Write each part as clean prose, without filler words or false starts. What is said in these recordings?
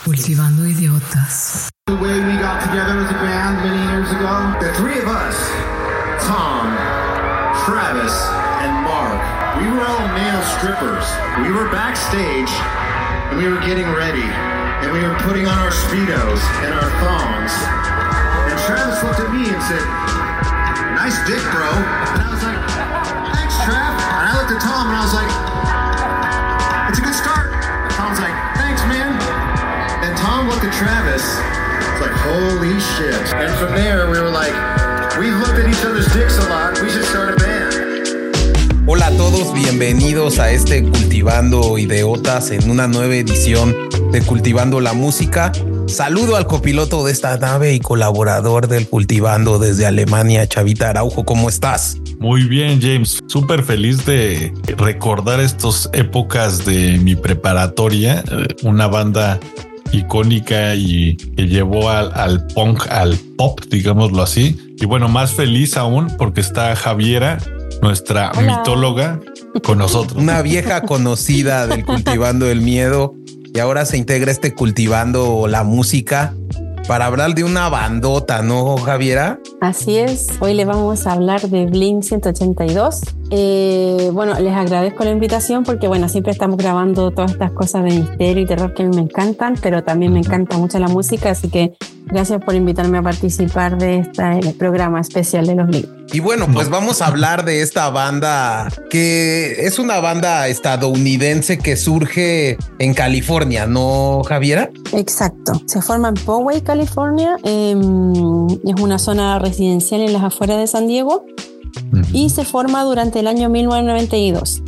Cultivando idiotas. The way we got together as a band many years ago, the three of us, Tom, Travis, and Mark, we were all male strippers. We were backstage, and we were getting ready, and we were putting on our Speedos and our thongs. And Travis looked at me and said, "Nice dick, bro." And I was like, "Thanks, Trav." And I looked at Tom and I was like, "It's a good start." And Tom's like, "Thanks, man." And Tom looked at Travis. It's like, holy shit. And from there, we were like, we've looked at each other's dicks a lot. We should start a band. Hola a todos, bienvenidos a este Cultivando Idiotas en una nueva edición de Cultivando la Música. Saludo al copiloto de esta nave y colaborador del Cultivando desde Alemania, Chavita Araujo. ¿Cómo estás? Muy bien, James. Súper feliz de recordar estas épocas de mi preparatoria. Una banda icónica y que llevó al punk, al pop, digámoslo así. Y bueno, más feliz aún porque está Javiera, nuestra mitóloga, con nosotros. Una vieja conocida del Cultivando el Miedo y ahora se integra Cultivando la Música para hablar de una bandota, ¿no, Javiera? Así es, hoy le vamos a hablar de Blink 182. Bueno, les agradezco la invitación porque, bueno, siempre estamos grabando todas estas cosas de misterio y terror que a mí me encantan, pero también me encanta mucho la música, así que gracias por invitarme a participar de este programa especial de los Blink. Y bueno, pues vamos a hablar de esta banda que es una banda estadounidense que surge en California, ¿no, Javiera? Exacto, se forma en Poway, California, es una zona residencial en las afueras de San Diego y se forma durante el año 1992.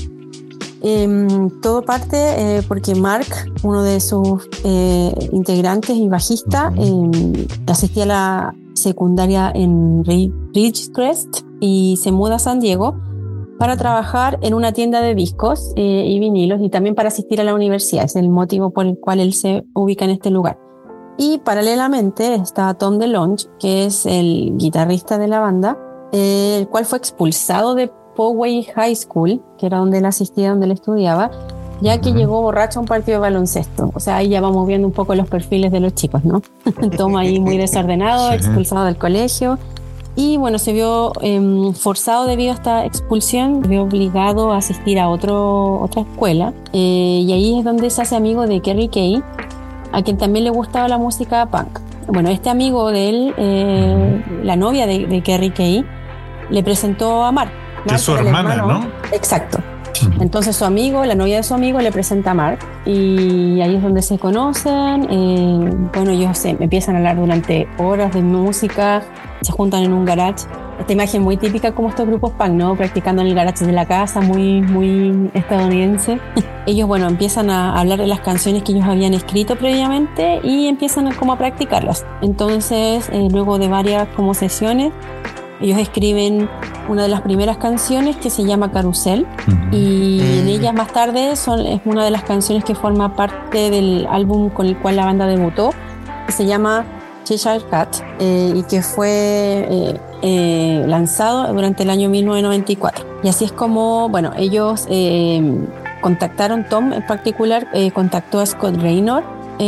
Todo parte porque Mark, uno de sus integrantes y bajista, asistía a la secundaria en Ridgecrest y se muda a San Diego para trabajar en una tienda de discos y vinilos y también para asistir a la universidad. Es el motivo por el cual él se ubica en este lugar. Y paralelamente está Tom DeLonge, que es el guitarrista de la banda, el cual fue expulsado de Poway High School, que era donde él asistía, donde él estudiaba, ya que llegó borracho a un partido de baloncesto. O sea, ahí ya vamos viendo un poco los perfiles de los chicos, ¿no? Tom ahí muy desordenado, expulsado del colegio. Y bueno, se vio forzado debido a esta expulsión, se vio obligado a asistir a otra escuela. Y ahí es donde se hace amigo de Kerry Kay, a quien también le gustaba la música punk. Bueno, este amigo de él, la novia de Kerry Kay, le presentó a Mark. Que es su hermana, ¿no? Exacto. Entonces su amigo, la novia de su amigo, le presenta a Mark y ahí es donde se conocen. Bueno, ellos empiezan a hablar durante horas de música, se juntan en un garage. Esta imagen muy típica como estos grupos punk, ¿no? Practicando en el garage de la casa, muy estadounidense. Ellos, bueno, empiezan a hablar de las canciones que ellos habían escrito previamente y empiezan como a practicarlas. Entonces, luego de varias como sesiones, ellos escriben una de las primeras canciones que se llama Carrusel y en ellas más tarde es una de las canciones que forma parte del álbum con el cual la banda debutó, que se llama Cheshire Cat y que fue lanzado durante el año 1994. Y así es como, bueno, ellos contactaron, Tom en particular contactó a Scott Raynor,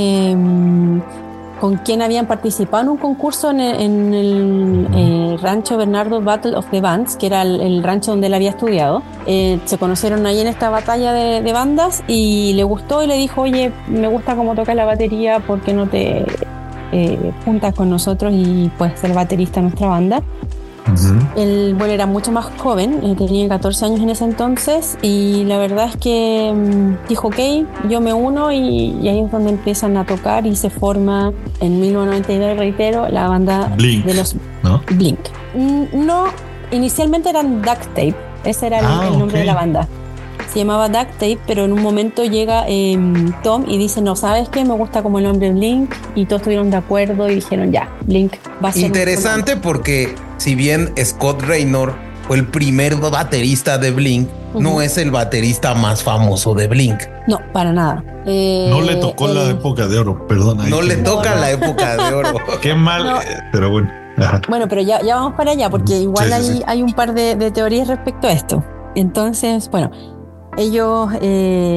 con quien habían participado en un concurso en el rancho Bernardo Battle of the Bands, que era el rancho donde él había estudiado. Se conocieron ahí en esta batalla de bandas y le gustó y le dijo, oye, me gusta cómo tocas la batería, ¿por qué no te juntas con nosotros y puedes ser baterista de nuestra banda? Él, bueno, era mucho más joven, tenía 14 años en ese entonces y la verdad es que dijo ok, yo me uno y ahí es donde empiezan a tocar y se forma en 1992, reitero, la banda Blink, de los ¿no? Blink. No, inicialmente eran Duct Tape, ese era el nombre de la banda. Se llamaba Duct Tape, pero en un momento llega Tom y dice, no, ¿sabes qué? Me gusta como el nombre Blink, y todos estuvieron de acuerdo y dijeron, ya, Blink va a ser... Interesante porque si bien Scott Raynor fue el primer baterista de Blink, no es el baterista más famoso de Blink. No, para nada. No le tocó la época de oro, perdona. No le toca la época de oro. Qué mal, no. Pero bueno. Ajá. Bueno, pero ya vamos para allá, porque igual hay un par de teorías respecto a esto. Entonces, bueno, ellos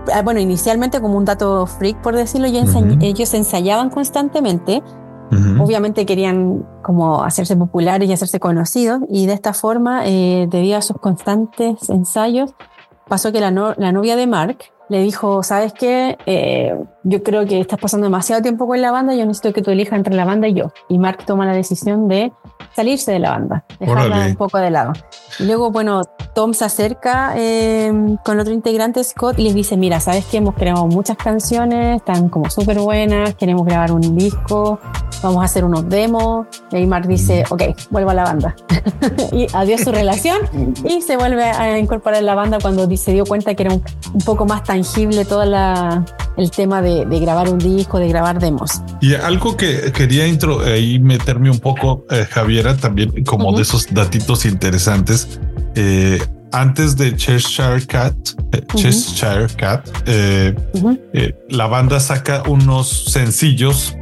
bueno, inicialmente como un dato freak, por decirlo, ellos ensayaban constantemente. Obviamente querían como hacerse populares y hacerse conocidos, y de esta forma, debido a sus constantes ensayos, pasó que la novia de Mark le dijo, ¿sabes qué? Yo creo que estás pasando demasiado tiempo con la banda, yo necesito que tú elijas entre la banda y yo. Y Mark toma la decisión de salirse de la banda, dejarla un poco de lado. Y luego, bueno, Tom se acerca con otro integrante, Scott, y les dice, mira, ¿sabes qué? Hemos creado muchas canciones, están como súper buenas, queremos grabar un disco, vamos a hacer unos demos. Y ahí Mark dice, ok, vuelvo a la banda. Y adiós su relación, y se vuelve a incorporar en la banda cuando se dio cuenta que era un poco más tangible todo el tema de grabar un disco, de grabar demos. Y algo que quería ahí meterme un poco, Javiera, también como de esos datitos interesantes. Antes de Cheshire Cat, la banda saca unos sencillos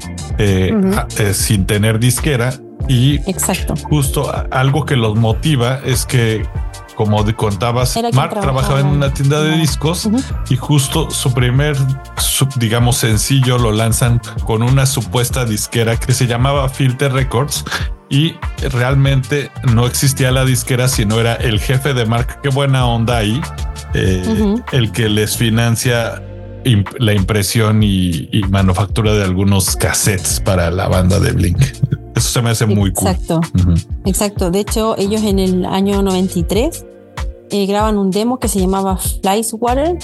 sin tener disquera, y exacto, justo algo que los motiva es que, como contabas, Mark trabajaba en una tienda de discos, y justo su primer, digamos, sencillo lo lanzan con una supuesta disquera que se llamaba Filter Records, y realmente no existía la disquera, sino era el jefe de Mark, qué buena onda ahí, el que les financia la impresión y manufactura de algunos cassettes para la banda de Blink. Eso se me hace muy cool. Exacto. De hecho, ellos en el año 93 graban un demo que se llamaba Flyswater,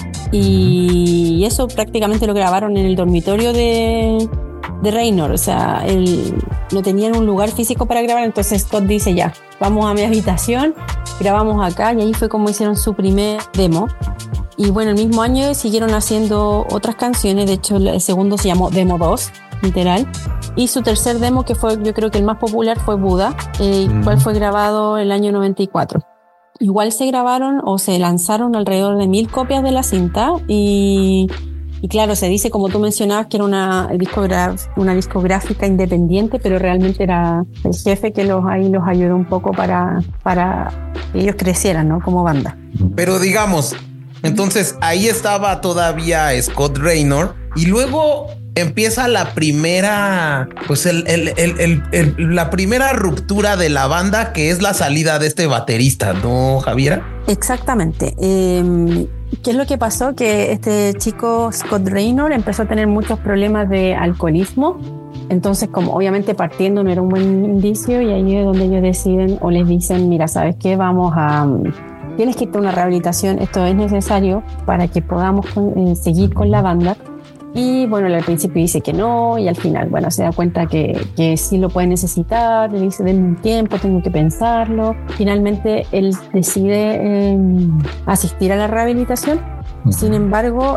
y eso prácticamente lo grabaron en el dormitorio de Raynor. O sea, no tenían un lugar físico para grabar, entonces Scott dice, ya, vamos a mi habitación, grabamos acá, y ahí fue como hicieron su primer demo. Y bueno, el mismo año siguieron haciendo otras canciones. De hecho, el segundo se llamó Demo 2, literal. Y su tercer demo, que fue, yo creo que el más popular, fue Buddha, cual fue grabado el año 94. Igual se grabaron o se lanzaron alrededor de 1000 copias de la cinta, y claro, se dice, como tú mencionabas, que era una discográfica independiente, pero realmente era el jefe que los ayudó un poco para que ellos crecieran, ¿no? Como banda. Pero digamos, entonces ahí estaba todavía Scott Raynor, y luego empieza la primera, pues la primera ruptura de la banda, que es la salida de este baterista, ¿no, Javiera? Exactamente. ¿Qué es lo que pasó? Que este chico Scott Raynor empezó a tener muchos problemas de alcoholismo. Entonces, como obviamente partiendo no era un buen indicio, y ahí es donde ellos deciden, o les dicen, mira, ¿sabes qué? Tienes que ir a una rehabilitación, esto es necesario para que podamos seguir con la banda. Y bueno, al principio dice que no, y al final, bueno, se da cuenta que sí lo puede necesitar. Le dice, denme un tiempo, tengo que pensarlo. Finalmente él decide asistir a la rehabilitación. Sin embargo,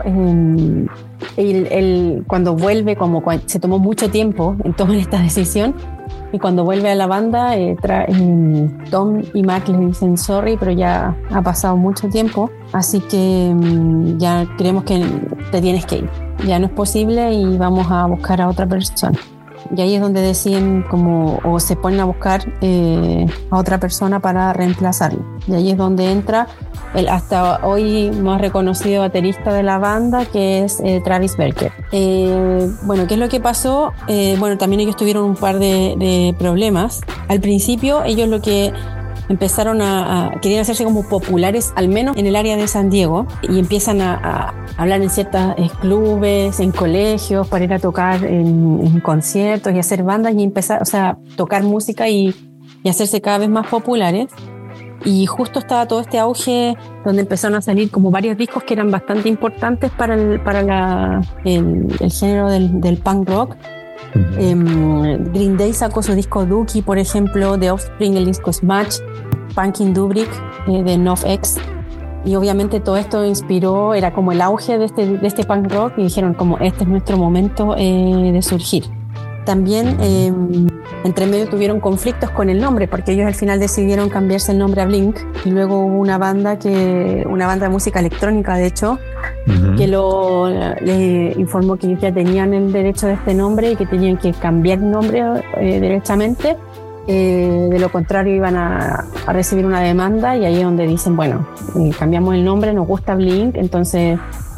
él cuando vuelve, se tomó mucho tiempo en tomar esta decisión, y cuando vuelve a la banda, Tom y Mark le dicen sorry, pero ya ha pasado mucho tiempo, así que ya creemos que te tienes que ir. Ya no es posible y vamos a buscar a otra persona. Y ahí es donde deciden o se ponen a buscar a otra persona para reemplazarlo. Y ahí es donde entra el hasta hoy más reconocido baterista de la banda, que es Travis Barker. Bueno, ¿qué es lo que pasó? Bueno, también ellos tuvieron un par de problemas. Al principio ellos lo que empezaron querían hacerse como populares, al menos en el área de San Diego, y empiezan a hablar en ciertos clubes, en colegios, para ir a tocar en conciertos y hacer bandas, y empezar, o sea, tocar música y hacerse cada vez más populares. Y justo estaba todo este auge donde empezaron a salir como varios discos que eran bastante importantes para el género del punk rock. Green Day sacó su disco Dookie, por ejemplo, The Offspring el disco Smash, Punkin' Dubrick de NoFX, y obviamente todo esto inspiró, era como el auge de este punk rock, y dijeron como este es nuestro momento de surgir. También entre medio tuvieron conflictos con el nombre, porque ellos al final decidieron cambiarse el nombre a Blink, y luego hubo una banda de música electrónica, de hecho, que le informó que ya tenían el derecho de este nombre y que tenían que cambiar el nombre derechamente. De lo contrario iban a recibir una demanda, y ahí es donde dicen, bueno, cambiamos el nombre, nos gusta Blink, entonces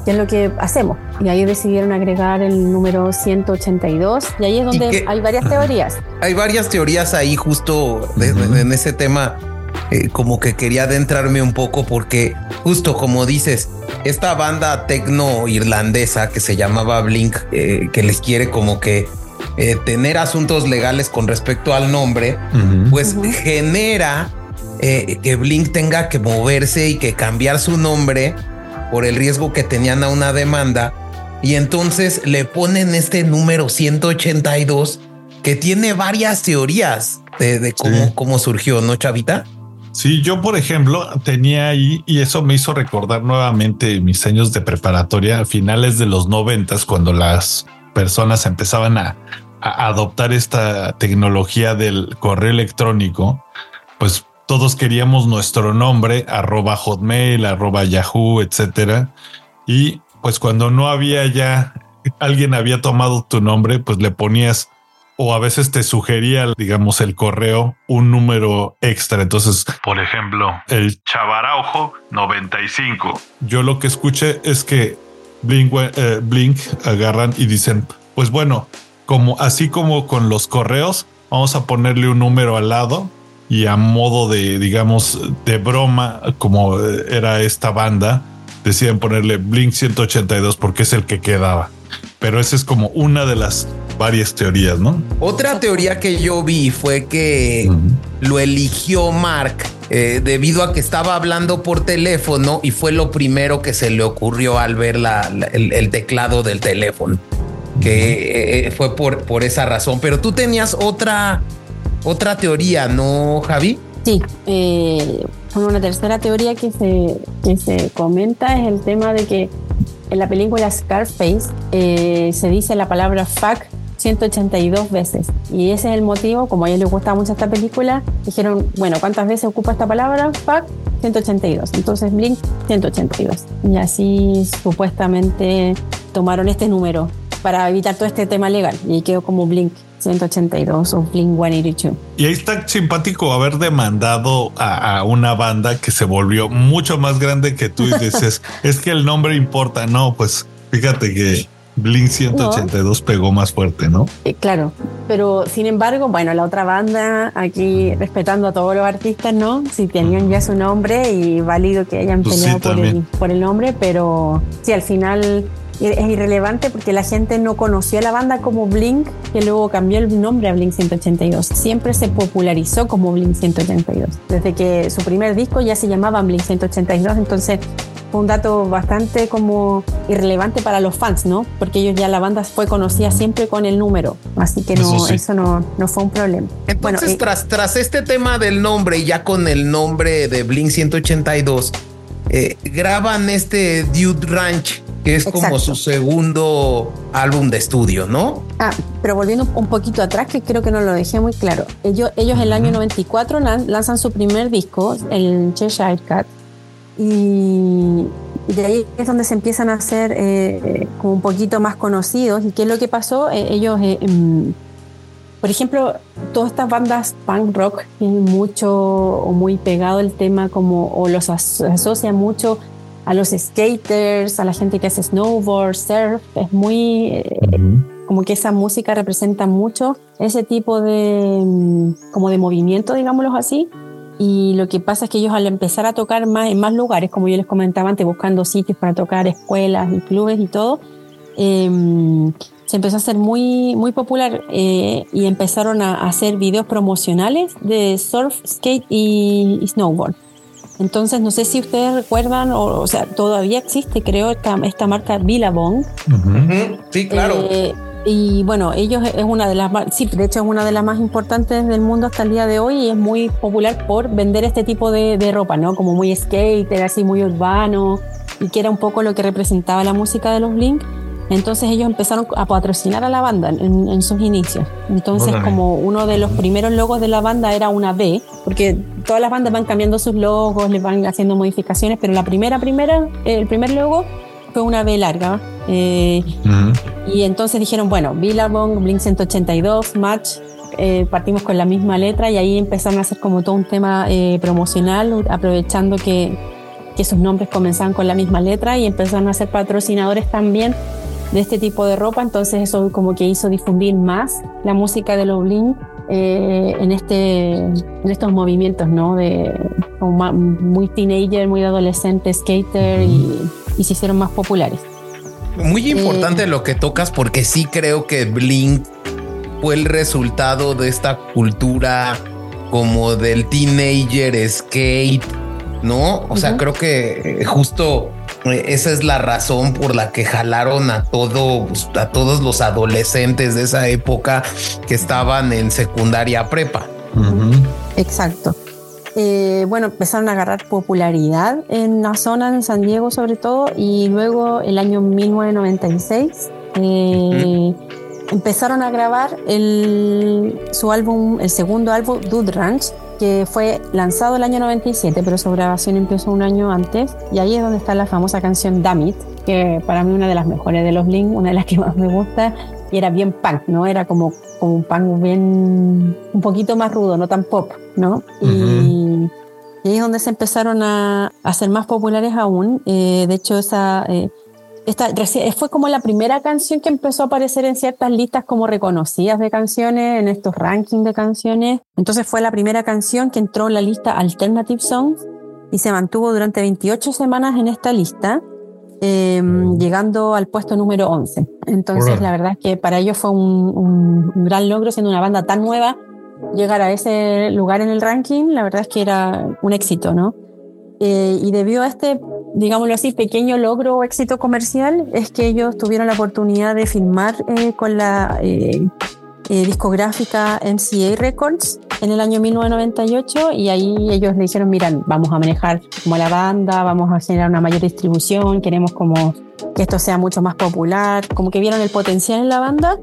¿qué es lo que hacemos? Y ahí decidieron agregar el número 182 y ahí es donde hay varias teorías. Hay varias teorías ahí justo en ese tema. Como que quería adentrarme un poco porque justo como dices, esta banda tecno irlandesa que se llamaba Blink, que les quiere como que tener asuntos legales con respecto al nombre, pues genera que Blink tenga que moverse y que cambiar su nombre por el riesgo que tenían a una demanda. Y entonces le ponen este número 182 que tiene varias teorías de cómo surgió, ¿no, Chavita? Sí, yo, por ejemplo, tenía ahí, y eso me hizo recordar nuevamente mis años de preparatoria, a finales de los 90s, cuando las personas empezaban a adoptar esta tecnología del correo electrónico, pues todos queríamos nuestro nombre, @hotmail, @yahoo, etcétera. Y pues cuando no había ya, alguien había tomado tu nombre, pues le ponías, o a veces te sugería, digamos, el correo, un número extra. Entonces, por ejemplo, el Chavaraujo 95. Yo lo que escuché es que Blink agarran y dicen, pues bueno, así como con los correos, vamos a ponerle un número al lado y a modo de, digamos, de broma, como era esta banda, deciden ponerle Blink 182 porque es el que quedaba. Pero esa es como una de las varias teorías, ¿no? Otra teoría que yo vi fue que lo eligió Mark debido a que estaba hablando por teléfono y fue lo primero que se le ocurrió al ver el teclado del teléfono, que fue por esa razón. Pero tú tenías otra teoría, ¿no, Javi? Sí, una tercera teoría que se comenta es el tema de que en la película Scarface se dice la palabra fuck 182 veces. Y ese es el motivo, como a ellos les gustaba mucho esta película, dijeron, bueno, ¿cuántas veces ocupa esta palabra? Fuck 182. Entonces Blink 182. Y así supuestamente tomaron este número para evitar todo este tema legal. Y quedó como Blink 182 o Blink 182. Y ahí está simpático haber demandado a una banda que se volvió mucho más grande que tú y dices, es que el nombre importa. No, pues fíjate que Blink 182 pegó más fuerte, ¿no? Claro, pero sin embargo, bueno, la otra banda aquí respetando a todos los artistas, ¿no? Si tenían ya su nombre y válido que hayan peleado por el nombre, pero sí, al final es irrelevante porque la gente no conocía a la banda como Blink, que luego cambió el nombre a Blink 182. Siempre se popularizó como Blink 182. Desde que su primer disco ya se llamaba Blink 182, entonces fue un dato bastante como irrelevante para los fans, ¿no? Porque ellos ya, la banda fue conocida siempre con el número, así que eso no fue un problema. Entonces, bueno, tras este tema del nombre y ya con el nombre de Blink 182, graban este Dude Ranch, que es como su segundo álbum de estudio, ¿no? Pero volviendo un poquito atrás, que creo que no lo dejé muy claro. Ellos en el año 94 lanzan su primer disco, el Cheshire Cat, y de ahí es donde se empiezan a hacer como un poquito más conocidos. ¿Y qué es lo que pasó? Ellos, por ejemplo, todas estas bandas punk rock tienen mucho o muy pegado el tema o los asocian mucho a los skaters, a la gente que hace snowboard, surf. Es muy como que esa música representa mucho ese tipo de como de movimiento, digámoslo así. Y lo que pasa es que ellos, al empezar a tocar en más lugares, como yo les comentaba antes, buscando sitios para tocar, escuelas y clubes y todo, se empezó a hacer muy, muy popular y empezaron a hacer videos promocionales de surf, skate y snowboard. Entonces, no sé si ustedes recuerdan, o sea, todavía existe, creo, esta marca Billabong. Sí, claro. Y bueno, ellos es una de las más, sí, de hecho es una de las más importantes del mundo hasta el día de hoy y es muy popular por vender este tipo de ropa, ¿no? Como muy skater, así muy urbano, y que era un poco lo que representaba la música de los Blink. Entonces ellos empezaron a patrocinar a la banda en sus inicios. Entonces, como uno de los primeros logos de la banda era una B, porque todas las bandas van cambiando sus logos, les van haciendo modificaciones, pero el primer logo fue una B larga. Y entonces dijeron, bueno, Billabong, Blink 182, Match, partimos con la misma letra y ahí empezaron a hacer como todo un tema promocional, aprovechando que que sus nombres comenzaban con la misma letra y empezaron a ser patrocinadores también de este tipo de ropa. Entonces eso como que hizo difundir más la música de los Blink en estos movimientos, ¿no? Como muy teenager, muy adolescente, skater, y se hicieron más populares. Muy importante lo que tocas, porque sí creo que Blink fue el resultado de esta cultura como del teenager skate, ¿no? O sea, creo que justo esa es la razón por la que jalaron a todos los adolescentes de esa época que estaban en secundaria prepa. Exacto. Bueno, empezaron a agarrar popularidad en la zona de San Diego sobre todo, y luego el año 1996 empezaron a grabar su álbum, el segundo álbum, Dude Ranch, que fue lanzado el año 97, pero su grabación empezó un año antes, y ahí es donde está la famosa canción Damn It, que para mí una de las mejores de los Blink, una de las que más me gusta, y era bien punk, ¿no? Era como un punk bien, un poquito más rudo, no tan pop, ¿no? Y ahí es donde se empezaron a hacer más populares aún. De hecho, fue como la primera canción que empezó a aparecer en ciertas listas como reconocidas de canciones, en estos rankings de canciones. Entonces fue la primera canción que entró en la lista Alternative Songs y se mantuvo durante 28 semanas en esta lista, llegando al puesto número 11. Entonces la verdad es que para ellos fue un gran logro, siendo una banda tan nueva, llegar a ese lugar en el ranking. La verdad es que era un éxito, ¿no? Y debido a este, digámoslo así, pequeño logro o éxito comercial, es que ellos tuvieron la oportunidad de filmar con la discográfica MCA Records en el año 1998, y ahí ellos le dijeron, miran, vamos a manejar como la banda, vamos a generar una mayor distribución, queremos como que esto sea mucho más popular, como que vieron el potencial en la banda.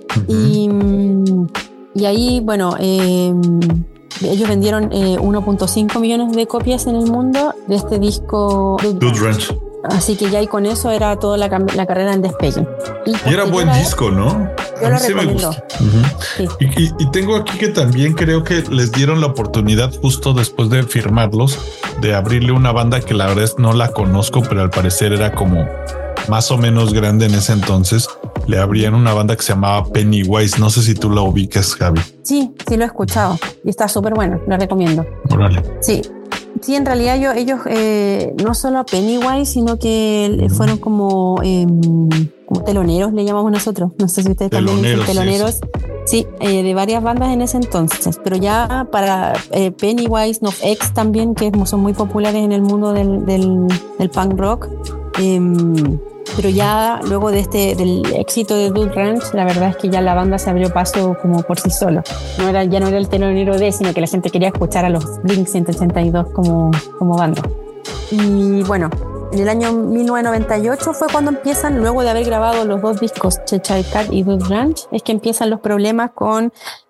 Y ahí, bueno, ellos vendieron 1.5 millones de copias en el mundo de este disco Dude Ranch. Así que ya y con eso era toda la carrera en despegue. Y era buen disco, ¿no? Yo lo recomiendo. Sí. Y tengo aquí que también creo que les dieron la oportunidad justo después de firmarlos de abrirle una banda que la verdad no la conozco, pero al parecer era como más o menos grande en ese entonces. Le abrían una banda que se llamaba Pennywise. No sé si tú la ubicas, Javi. Sí, lo he escuchado y está súper bueno, la recomiendo. Órale. Sí, en realidad ellos no solo a Pennywise, sino que fueron como teloneros, le llamamos nosotros. No sé si ustedes también dicen teloneros. Sí, de varias bandas en ese entonces, pero ya para Pennywise, NoFX también, que son muy populares en el mundo del punk rock. Pero ya luego del éxito de Dude Ranch, la verdad es que ya la banda se abrió paso como por sí solo. Ya no era el telonero sino que la gente quería escuchar a los Blink 182 como banda. Y bueno, en el año 1998 fue cuando empiezan, luego de haber grabado los dos discos, Cheshire Cat y Dude Ranch, es que empiezan los problemas con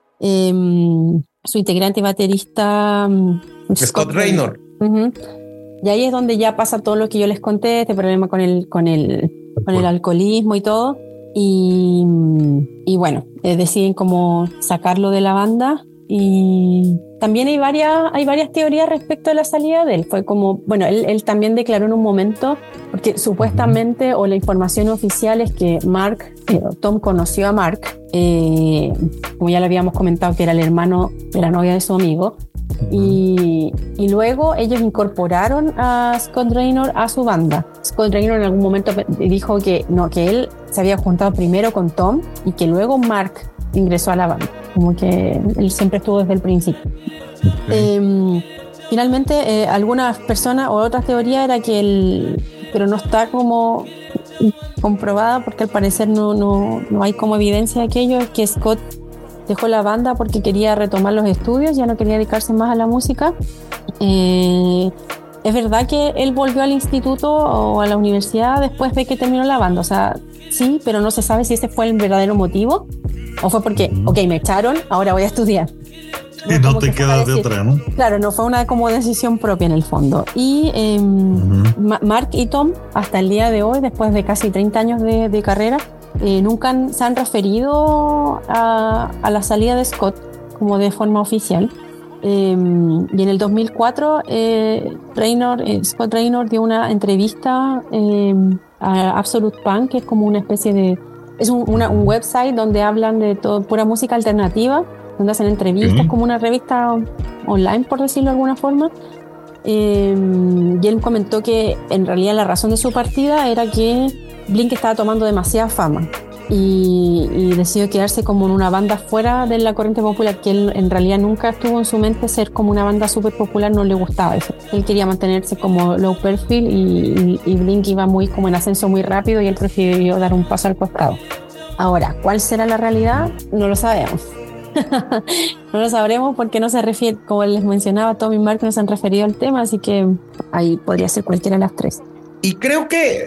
su integrante y baterista Scott Raynor. Y ahí es donde ya pasa todo lo que yo les conté, este problema con el alcoholismo y todo. Y bueno, deciden como sacarlo de la banda. Y también hay varias teorías respecto a la salida de él. Fue como, bueno, él también declaró en un momento, porque supuestamente, o la información oficial es que Tom conoció a Mark, como ya lo habíamos comentado, que era el hermano de la novia de su amigo. Y luego ellos incorporaron a Scott Raynor a su banda. Scott Raynor en algún momento dijo que él se había juntado primero con Tom y que luego Mark ingresó a la banda, como que él siempre estuvo desde el principio. Finalmente algunas personas o otras teorías era que pero no está como comprobada, porque al parecer no hay como evidencia de aquello, que Scott dejó la banda porque quería retomar los estudios, ya no quería dedicarse más a la música. Es verdad que él volvió al instituto o a la universidad después de que terminó la banda, o sea, sí, pero no se sabe si ese fue el verdadero motivo o fue porque, me echaron, ahora voy a estudiar. Y no te quedas de otra, ¿no? Claro, no fue una como decisión propia en el fondo. Y Mark y Tom, hasta el día de hoy, después de casi 30 años de carrera, nunca se han referido a la salida de Scott como de forma oficial. Y en el 2004 Scott Raynor dio una entrevista a Absolute Punk, que es como una especie de... Es un website donde hablan de todo, pura música alternativa, donde hacen entrevistas, como una revista online, por decirlo de alguna forma. Y él comentó que en realidad la razón de su partida era que Blink estaba tomando demasiada fama y decidió quedarse como en una banda fuera de la corriente popular, que él en realidad nunca estuvo en su mente ser como una banda súper popular, no le gustaba eso. Él quería mantenerse como low perfil y Blink iba muy como en ascenso muy rápido y él prefirió dar un paso al costado. Ahora, ¿cuál será la realidad? No lo sabemos. No lo sabremos porque no se refiere, como les mencionaba, Tom y Mark no se han referido al tema, así que ahí podría ser cualquiera de las tres. Y creo que,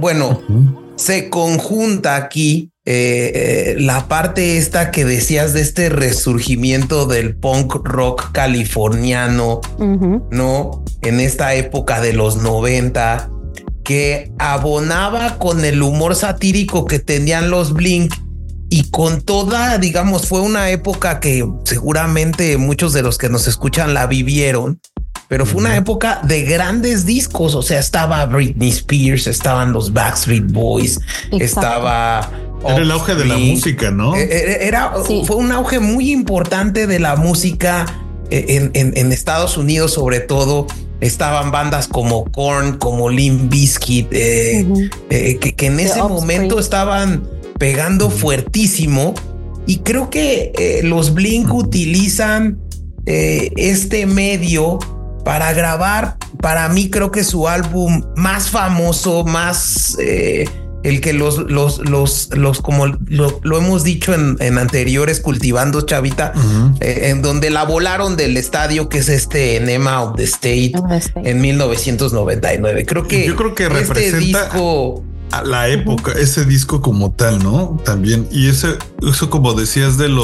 se conjunta aquí la parte esta que decías de este resurgimiento del punk rock californiano, ¿no? En esta época de los 90, que abonaba con el humor satírico que tenían los Blink y con toda, digamos, fue una época que seguramente muchos de los que nos escuchan la vivieron, pero fue una época de grandes discos. O sea, estaba Britney Spears, estaban los Backstreet Boys, estaba... Era el auge de la música, ¿no? Fue un auge muy importante de la música en Estados Unidos, sobre todo. Estaban bandas como Korn, como Limp Bizkit, que en ese momento estaban pegando fuertísimo. Y creo que los Blink utilizan este medio para grabar, para mí creo que su álbum más famoso, más el que los como lo hemos dicho en anteriores Cultivando Chavita, en donde la volaron del estadio, que es Enema of the State en 1999. Yo creo que representa disco a la época, ese disco como tal, ¿no? También. Y eso como decías de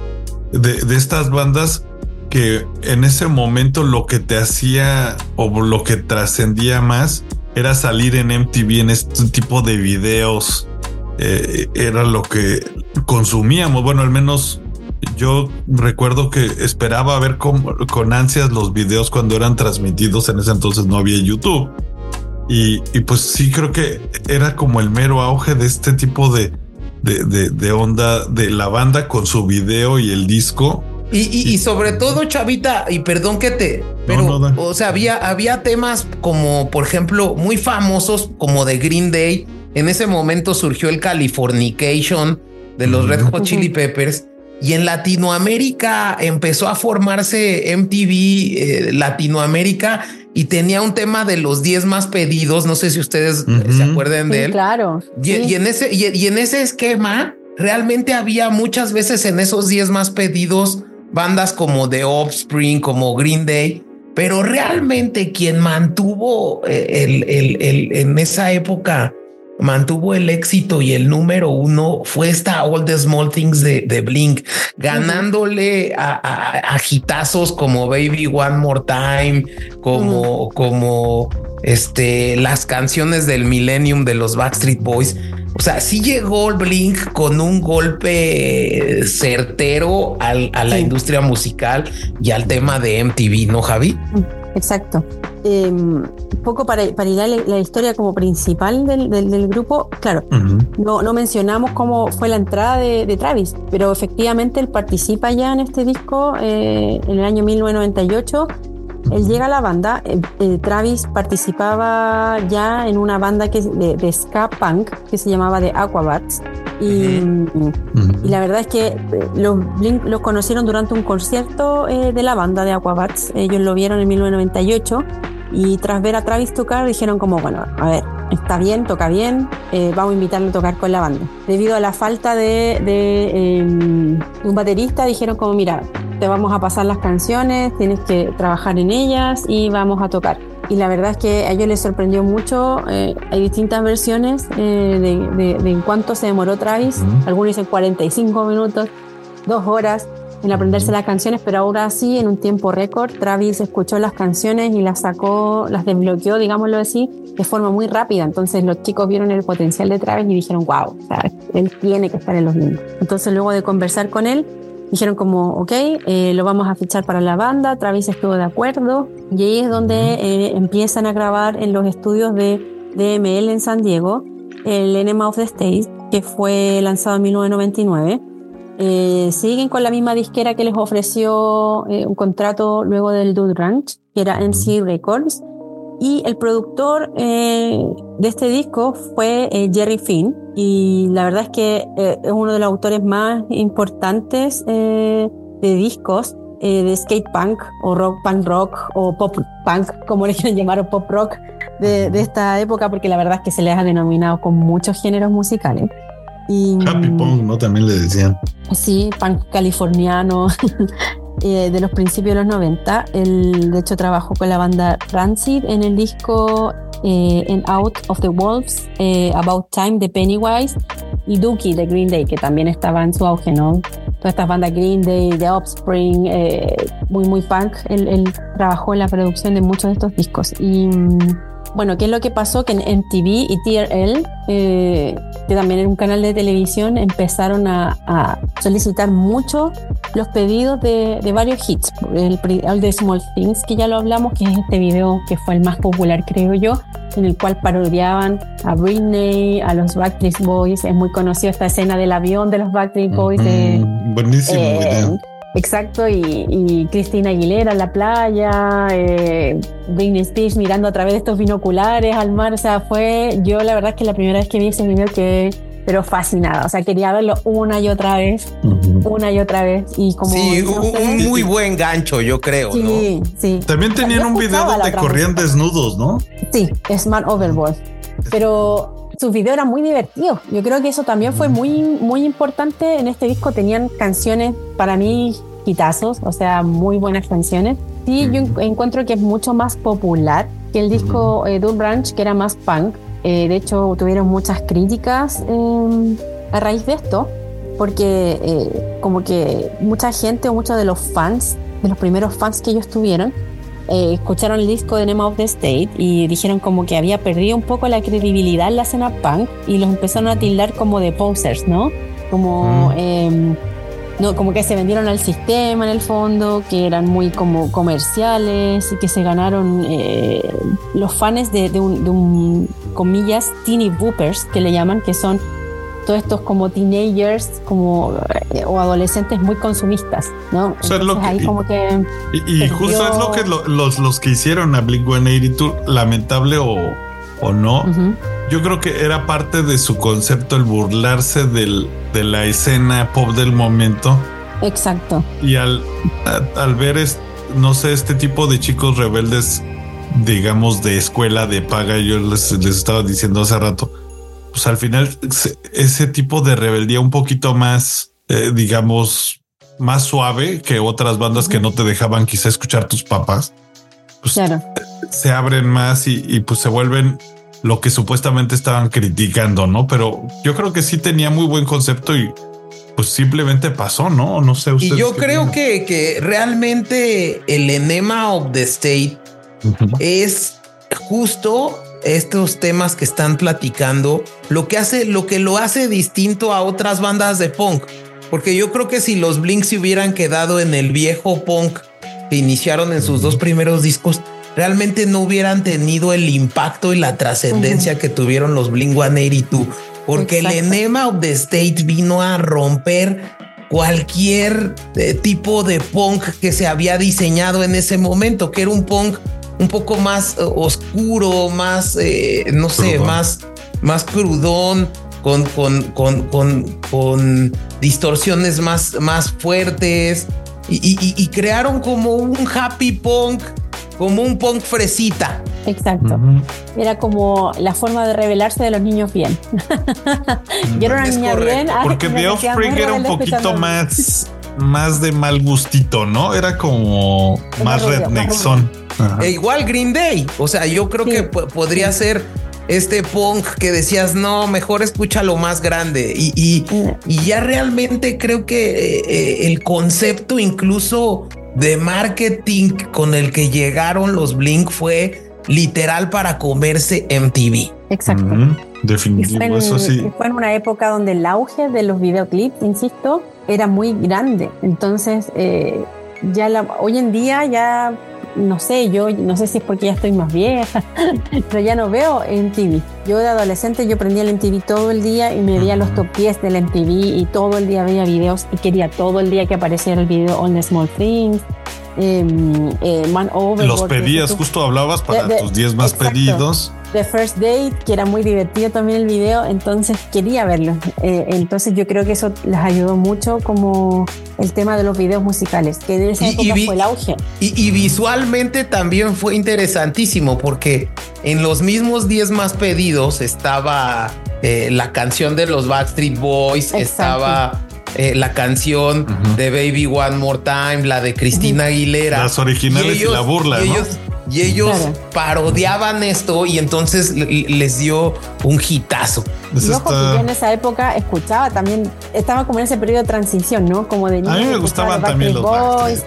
estas bandas que en ese momento lo que te hacía o lo que trascendía más era salir en MTV en este tipo de videos. Era lo que consumíamos. Bueno, al menos yo recuerdo que esperaba ver con ansias los videos cuando eran transmitidos. En ese entonces no había YouTube. Y pues sí, creo que era como el mero auge de este tipo de onda de la banda con su video y el disco. Y sobre todo, Chavita, y perdón pero o sea, había temas como, por ejemplo, muy famosos como de Green Day. En ese momento surgió el Californication de los Red Hot Chili Peppers, y en Latinoamérica empezó a formarse MTV Latinoamérica, y tenía un tema de los 10 más pedidos. No sé si ustedes se acuerdan de él. Claro. Y en ese esquema realmente había muchas veces en esos 10 más pedidos bandas como The Offspring, como Green Day, pero realmente quien mantuvo en esa época, mantuvo el éxito y el número uno fue esta All the Small Things de Blink, ganándole a hitazos como Baby One More Time, como las canciones del Millennium de los Backstreet Boys. O sea, sí llegó Blink con un golpe certero a la industria musical y al tema de MTV, ¿no, Javi? Exacto. Un poco para hilar la historia como principal del grupo, claro, no mencionamos cómo fue la entrada de Travis, pero efectivamente él participa ya en este disco en el año 1998. Él llega a la banda. Travis participaba ya en una banda de ska punk que se llamaba The Aquabats. Y la verdad es que los Blink los conocieron durante un concierto de la banda de Aquabats. Ellos lo vieron en 1998 y tras ver a Travis tocar dijeron como, bueno, a ver, está bien, toca bien, vamos a invitarlo a tocar con la banda. Debido a la falta de un baterista, dijeron como, mira, te vamos a pasar las canciones, tienes que trabajar en ellas y vamos a tocar. Y la verdad es que a ellos les sorprendió mucho. Hay distintas versiones de cuánto se demoró Travis. Algunos dicen 45 minutos, 2 horas en aprenderse las canciones, pero ahora sí, en un tiempo récord, Travis escuchó las canciones y las sacó, las desbloqueó, digámoslo así, de forma muy rápida. Entonces los chicos vieron el potencial de Travis y dijeron, wow, o sea, él tiene que estar en los Blink. Entonces luego de conversar con él, dijeron como, ok, lo vamos a fichar para la banda. Travis estuvo de acuerdo y ahí es donde empiezan a grabar en los estudios de DML en San Diego el Enema of the State, que fue lanzado en 1999. Siguen con la misma disquera que les ofreció un contrato luego del Dude Ranch, que era MC Records, y el productor de este disco fue Jerry Finn, y la verdad es que es uno de los autores más importantes de discos de skate punk o punk rock o pop punk, como le quieren llamar, o pop rock de esta época, porque la verdad es que se les ha denominado con muchos géneros musicales. Y, Happy Punk, ¿no? También le decían. Sí, punk californiano de los principios de los 90. Él, de hecho, trabajó con la banda Rancid en el disco en Out of the Wolves, About Time de Pennywise, y Dookie de Green Day, que también estaba en su auge, ¿no? Todas estas bandas, Green Day, The Offspring, muy punk. Él trabajó en la producción de muchos de estos discos. Y bueno, ¿qué es lo que pasó? Que en MTV y TRL, que también era un canal de televisión, empezaron a solicitar mucho los pedidos de varios hits. El de Small Things, que ya lo hablamos, que es este video que fue el más popular, creo yo, en el cual parodiaban a Britney, a los Backstreet Boys. Es muy conocido esta escena del avión de los Backstreet Boys. Buenísimo video. Exacto, y Cristina Aguilera en la playa, Britney Spears mirando a través de estos binoculares al mar. O sea, yo la verdad es que la primera vez que vi ese video quedé pero fascinada. O sea, quería verlo una y otra vez, y como... Sí, un muy buen gancho, yo creo, sí, ¿no? Sí. También tenían un video donde corrían desnudos, ¿no? Sí, Smart Overboard. Pero sus videos eran muy divertidos. Yo creo que eso también fue muy importante. En este disco tenían canciones, para mí, hitazos, o sea, muy buenas canciones. Sí, yo encuentro que es mucho más popular que el disco Dude Ranch, que era más punk. De hecho, tuvieron muchas críticas a raíz de esto, porque como que mucha gente o muchos de los fans, de los primeros fans que ellos tuvieron, escucharon el disco de Enema of the State y dijeron como que había perdido un poco la credibilidad en la escena punk y los empezaron a tildar como de posers, ¿no? Como no, como que se vendieron al sistema en el fondo, que eran muy como comerciales y que se ganaron los fans de un comillas teeny boopers, que le llaman, que son todos estos como teenagers como o adolescentes muy consumistas, ¿no? O sea, entonces ahí como que y justo es lo que los que hicieron a Blink-182, lamentable o no, yo creo que era parte de su concepto el burlarse de la escena pop del momento. Exacto. Y al ver no sé, este tipo de chicos rebeldes, digamos, de escuela de paga, yo les estaba diciendo hace rato, pues al final ese tipo de rebeldía un poquito más, digamos, más suave que otras bandas que no te dejaban quizá escuchar tus papás, pues claro, se abren más y pues se vuelven lo que supuestamente estaban criticando, ¿no? Pero yo creo que sí tenía muy buen concepto y pues simplemente pasó, ¿no? No sé ustedes. Y yo creo que realmente el Enema of the State es justo estos temas que están platicando, lo que lo hace distinto a otras bandas de punk. Porque yo creo que si los Blink se hubieran quedado en el viejo punk que iniciaron en sus dos primeros discos, realmente no hubieran tenido el impacto y la trascendencia que tuvieron los Blink-182. Porque el Enema of the State vino a romper cualquier tipo de punk que se había diseñado en ese momento, que era un punk un poco más oscuro, más, no sé, más crudón, con distorsiones más fuertes, y crearon como un happy punk, como un punk fresita. Exacto. Era como la forma de rebelarse de los niños bien. Yo era una niña bien. Porque The Offspring era un poquito más de mal gustito, ¿no? Era como más redneckson. Igual Green Day. O sea, yo creo que podría ser este punk que decías, no, mejor escucha lo más grande. Y ya realmente creo que el concepto incluso de marketing con el que llegaron los Blink fue literal para comerse MTV. Exacto. Definitivo, eso sí. Fue en una época donde el auge de los videoclips, insisto, era muy grande. Entonces, hoy en día ya, no sé, yo no sé si es porque ya estoy más vieja, pero ya no veo MTV. Yo de adolescente yo prendía el MTV todo el día y me veía los top 10 del MTV y todo el día veía videos y quería todo el día que apareciera el video All the Small Things. Man Overboard. Los pedías, justo hablabas para tus 10 más exacto. Pedidos. The First Date, que era muy divertido también el video, entonces quería verlo. Entonces yo creo que eso les ayudó mucho, como el tema de los videos musicales, que en esa época fue el auge. Y visualmente también fue interesantísimo, porque en los mismos 10 más pedidos estaba la canción de los Backstreet Boys, exacto. Estaba la canción de Baby One More Time, la de Cristina Aguilera. Las originales y la burla, ¿no? Y ellos claro. parodiaban esto y entonces les dio un hitazo. Y ojo, que yo en esa época escuchaba también, estaba como en ese periodo de transición, ¿no? Como de niños. A mí me gustaban también los Boys,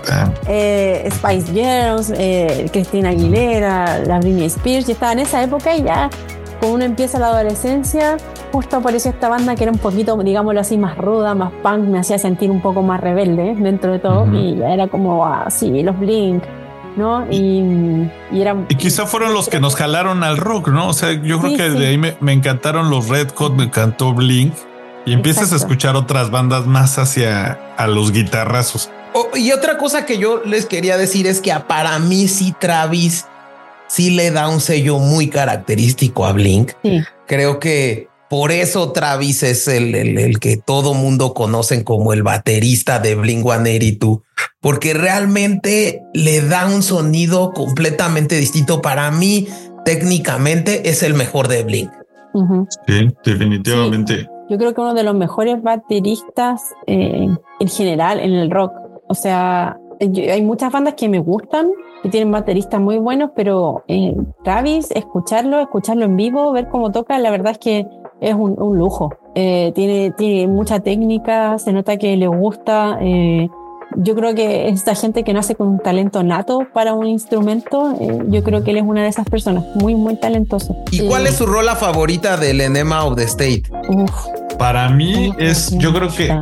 Spice Girls, Cristina Aguilera, la Britney Spears. Yo estaba en esa época y ya cuando uno empieza la adolescencia, justo apareció esta banda que era un poquito, digámoslo así, más ruda, más punk, me hacía sentir un poco más rebelde dentro de todo, y ya era como, sí, los Blink, ¿no? Y quizá fueron los que nos jalaron al rock, ¿no? O sea, yo creo que de ahí me encantaron los Red Hot, me encantó Blink, y empiezas a escuchar otras bandas más hacia a los guitarrazos. Y otra cosa que yo les quería decir es que para mí sí Travis sí le da un sello muy característico a Blink. Sí. Creo que por eso Travis es el que todo mundo conocen como el baterista de Blink-182, porque realmente le da un sonido completamente distinto. Para mí, técnicamente, es el mejor de Blink. Sí, definitivamente. Sí. Yo creo que uno de los mejores bateristas en general en el rock. O sea, hay muchas bandas que me gustan, que tienen bateristas muy buenos, pero Travis, escucharlo en vivo, ver cómo toca, la verdad es que es un lujo. Tiene mucha técnica, se nota que le gusta. Yo creo que esta gente que nace con un talento nato para un instrumento, yo creo que él es una de esas personas, muy, muy talentoso. ¿Y cuál es su rola favorita del Enema of the State? Para mí yo creo que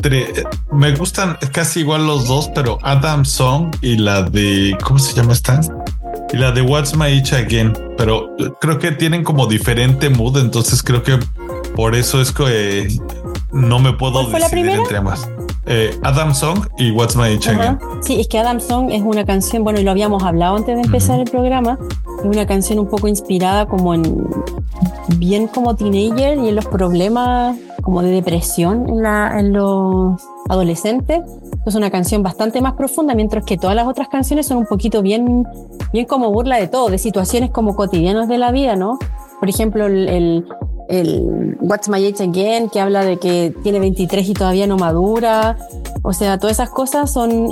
me gustan casi igual los dos, pero Adam's Song y la de, ¿cómo se llama esta? Y la de What's My Age Again, pero creo que tienen como diferente mood, entonces creo que por eso es que no me puedo decidir entre ambas. Adam's Song y What's My Age Again. Sí, es que Adam's Song es una canción, bueno, y lo habíamos hablado antes de empezar el programa, es una canción un poco inspirada como bien como teenager y en los problemas como de depresión en los adolescentes. Es una canción bastante más profunda, mientras que todas las otras canciones son un poquito bien como burla de todo, de situaciones como cotidianas de la vida, ¿no? Por ejemplo, el What's My Age Again, que habla de que tiene 23 y todavía no madura. O sea, todas esas cosas son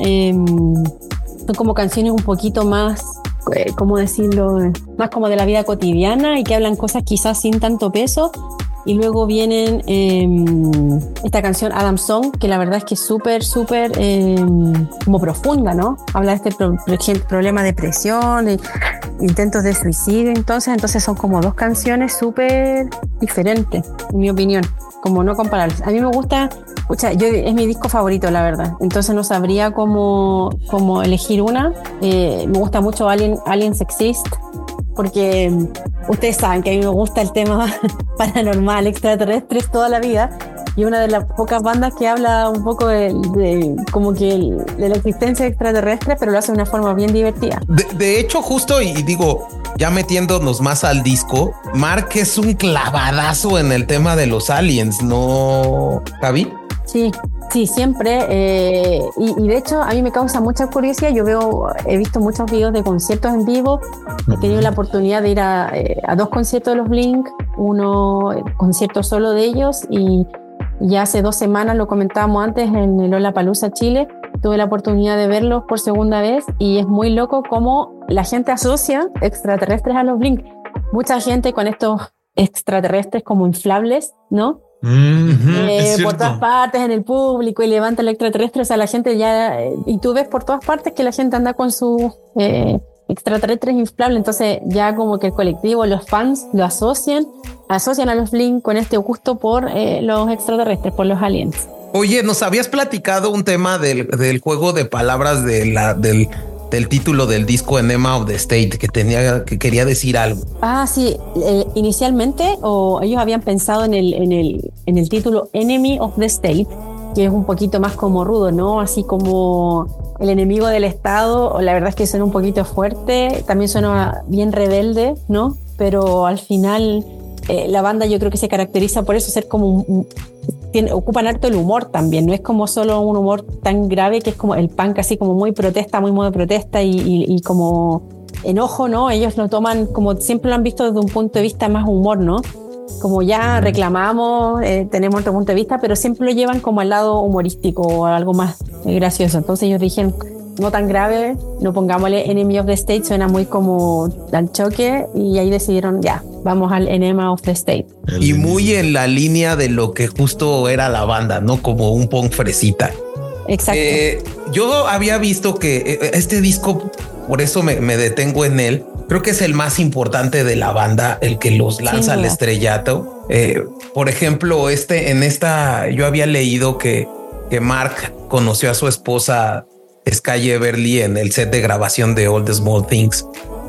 como canciones un poquito más, ¿cómo decirlo? Más como de la vida cotidiana y que hablan cosas quizás sin tanto peso. Y luego vienen esta canción Adam's Song, que la verdad es que es súper como profunda, ¿no? Habla de este problema de depresión, de intentos de suicidio. Entonces son como dos canciones súper diferentes, en mi opinión, como no comparables. A mí me gusta, es mi disco favorito, la verdad. Entonces no sabría cómo elegir una. Me gusta mucho Aliens Exist, porque ustedes saben que a mí me gusta el tema paranormal, extraterrestres toda la vida, y una de las pocas bandas que habla un poco de la existencia extraterrestre, pero lo hace de una forma bien divertida. De hecho, justo, y digo, ya metiéndonos más al disco, Mark es un clavadazo en el tema de los aliens, ¿no, Javi? Sí, siempre. Y de hecho, a mí me causa mucha curiosidad. He visto muchos videos de conciertos en vivo. He tenido la oportunidad de ir a 2 conciertos de los Blink, uno concierto solo de ellos, y ya hace 2 semanas, lo comentábamos antes, en el Lollapalooza Chile, tuve la oportunidad de verlos por segunda vez, y es muy loco cómo la gente asocia extraterrestres a los Blink. Mucha gente con estos extraterrestres como inflables, ¿no? Por todas partes en el público, y levanta el extraterrestre. O sea, la gente ya, y tú ves por todas partes que la gente anda con sus extraterrestres inflables. Entonces ya como que el colectivo, los fans lo asocian a los Blink con este gusto por los extraterrestres, por los aliens. Oye, nos habías platicado un tema del juego de palabras del título del disco Enema of the State, que quería decir algo. Ah, sí. Inicialmente, ellos habían pensado en el título Enemy of the State, que es un poquito más como rudo, ¿no? Así como el enemigo del Estado. La verdad es que suena un poquito fuerte, también suena bien rebelde, ¿no? Pero al final la banda yo creo que se caracteriza por eso, ser como ocupan harto el humor también, no es como solo un humor tan grave que es como el punk, así como muy protesta, muy modo de protesta y como enojo, ¿no? Ellos lo toman como siempre lo han visto desde un punto de vista más humor, ¿no? Como ya reclamamos, tenemos otro punto de vista, pero siempre lo llevan como al lado humorístico o algo más gracioso. Entonces ellos dijeron, no tan grave, no pongámosle Enemy of the State, suena muy como al choque, y ahí decidieron ya, vamos al Enema of the State. Y muy en la línea de lo que justo era la banda, ¿no? Como un punk fresita. Exacto. Yo había visto que este disco, por eso me detengo en él, creo que es el más importante de la banda, el que los lanza al estrellato. Por ejemplo, yo había leído que Mark conoció a su esposa Sky Everly en el set de grabación de All the Small Things.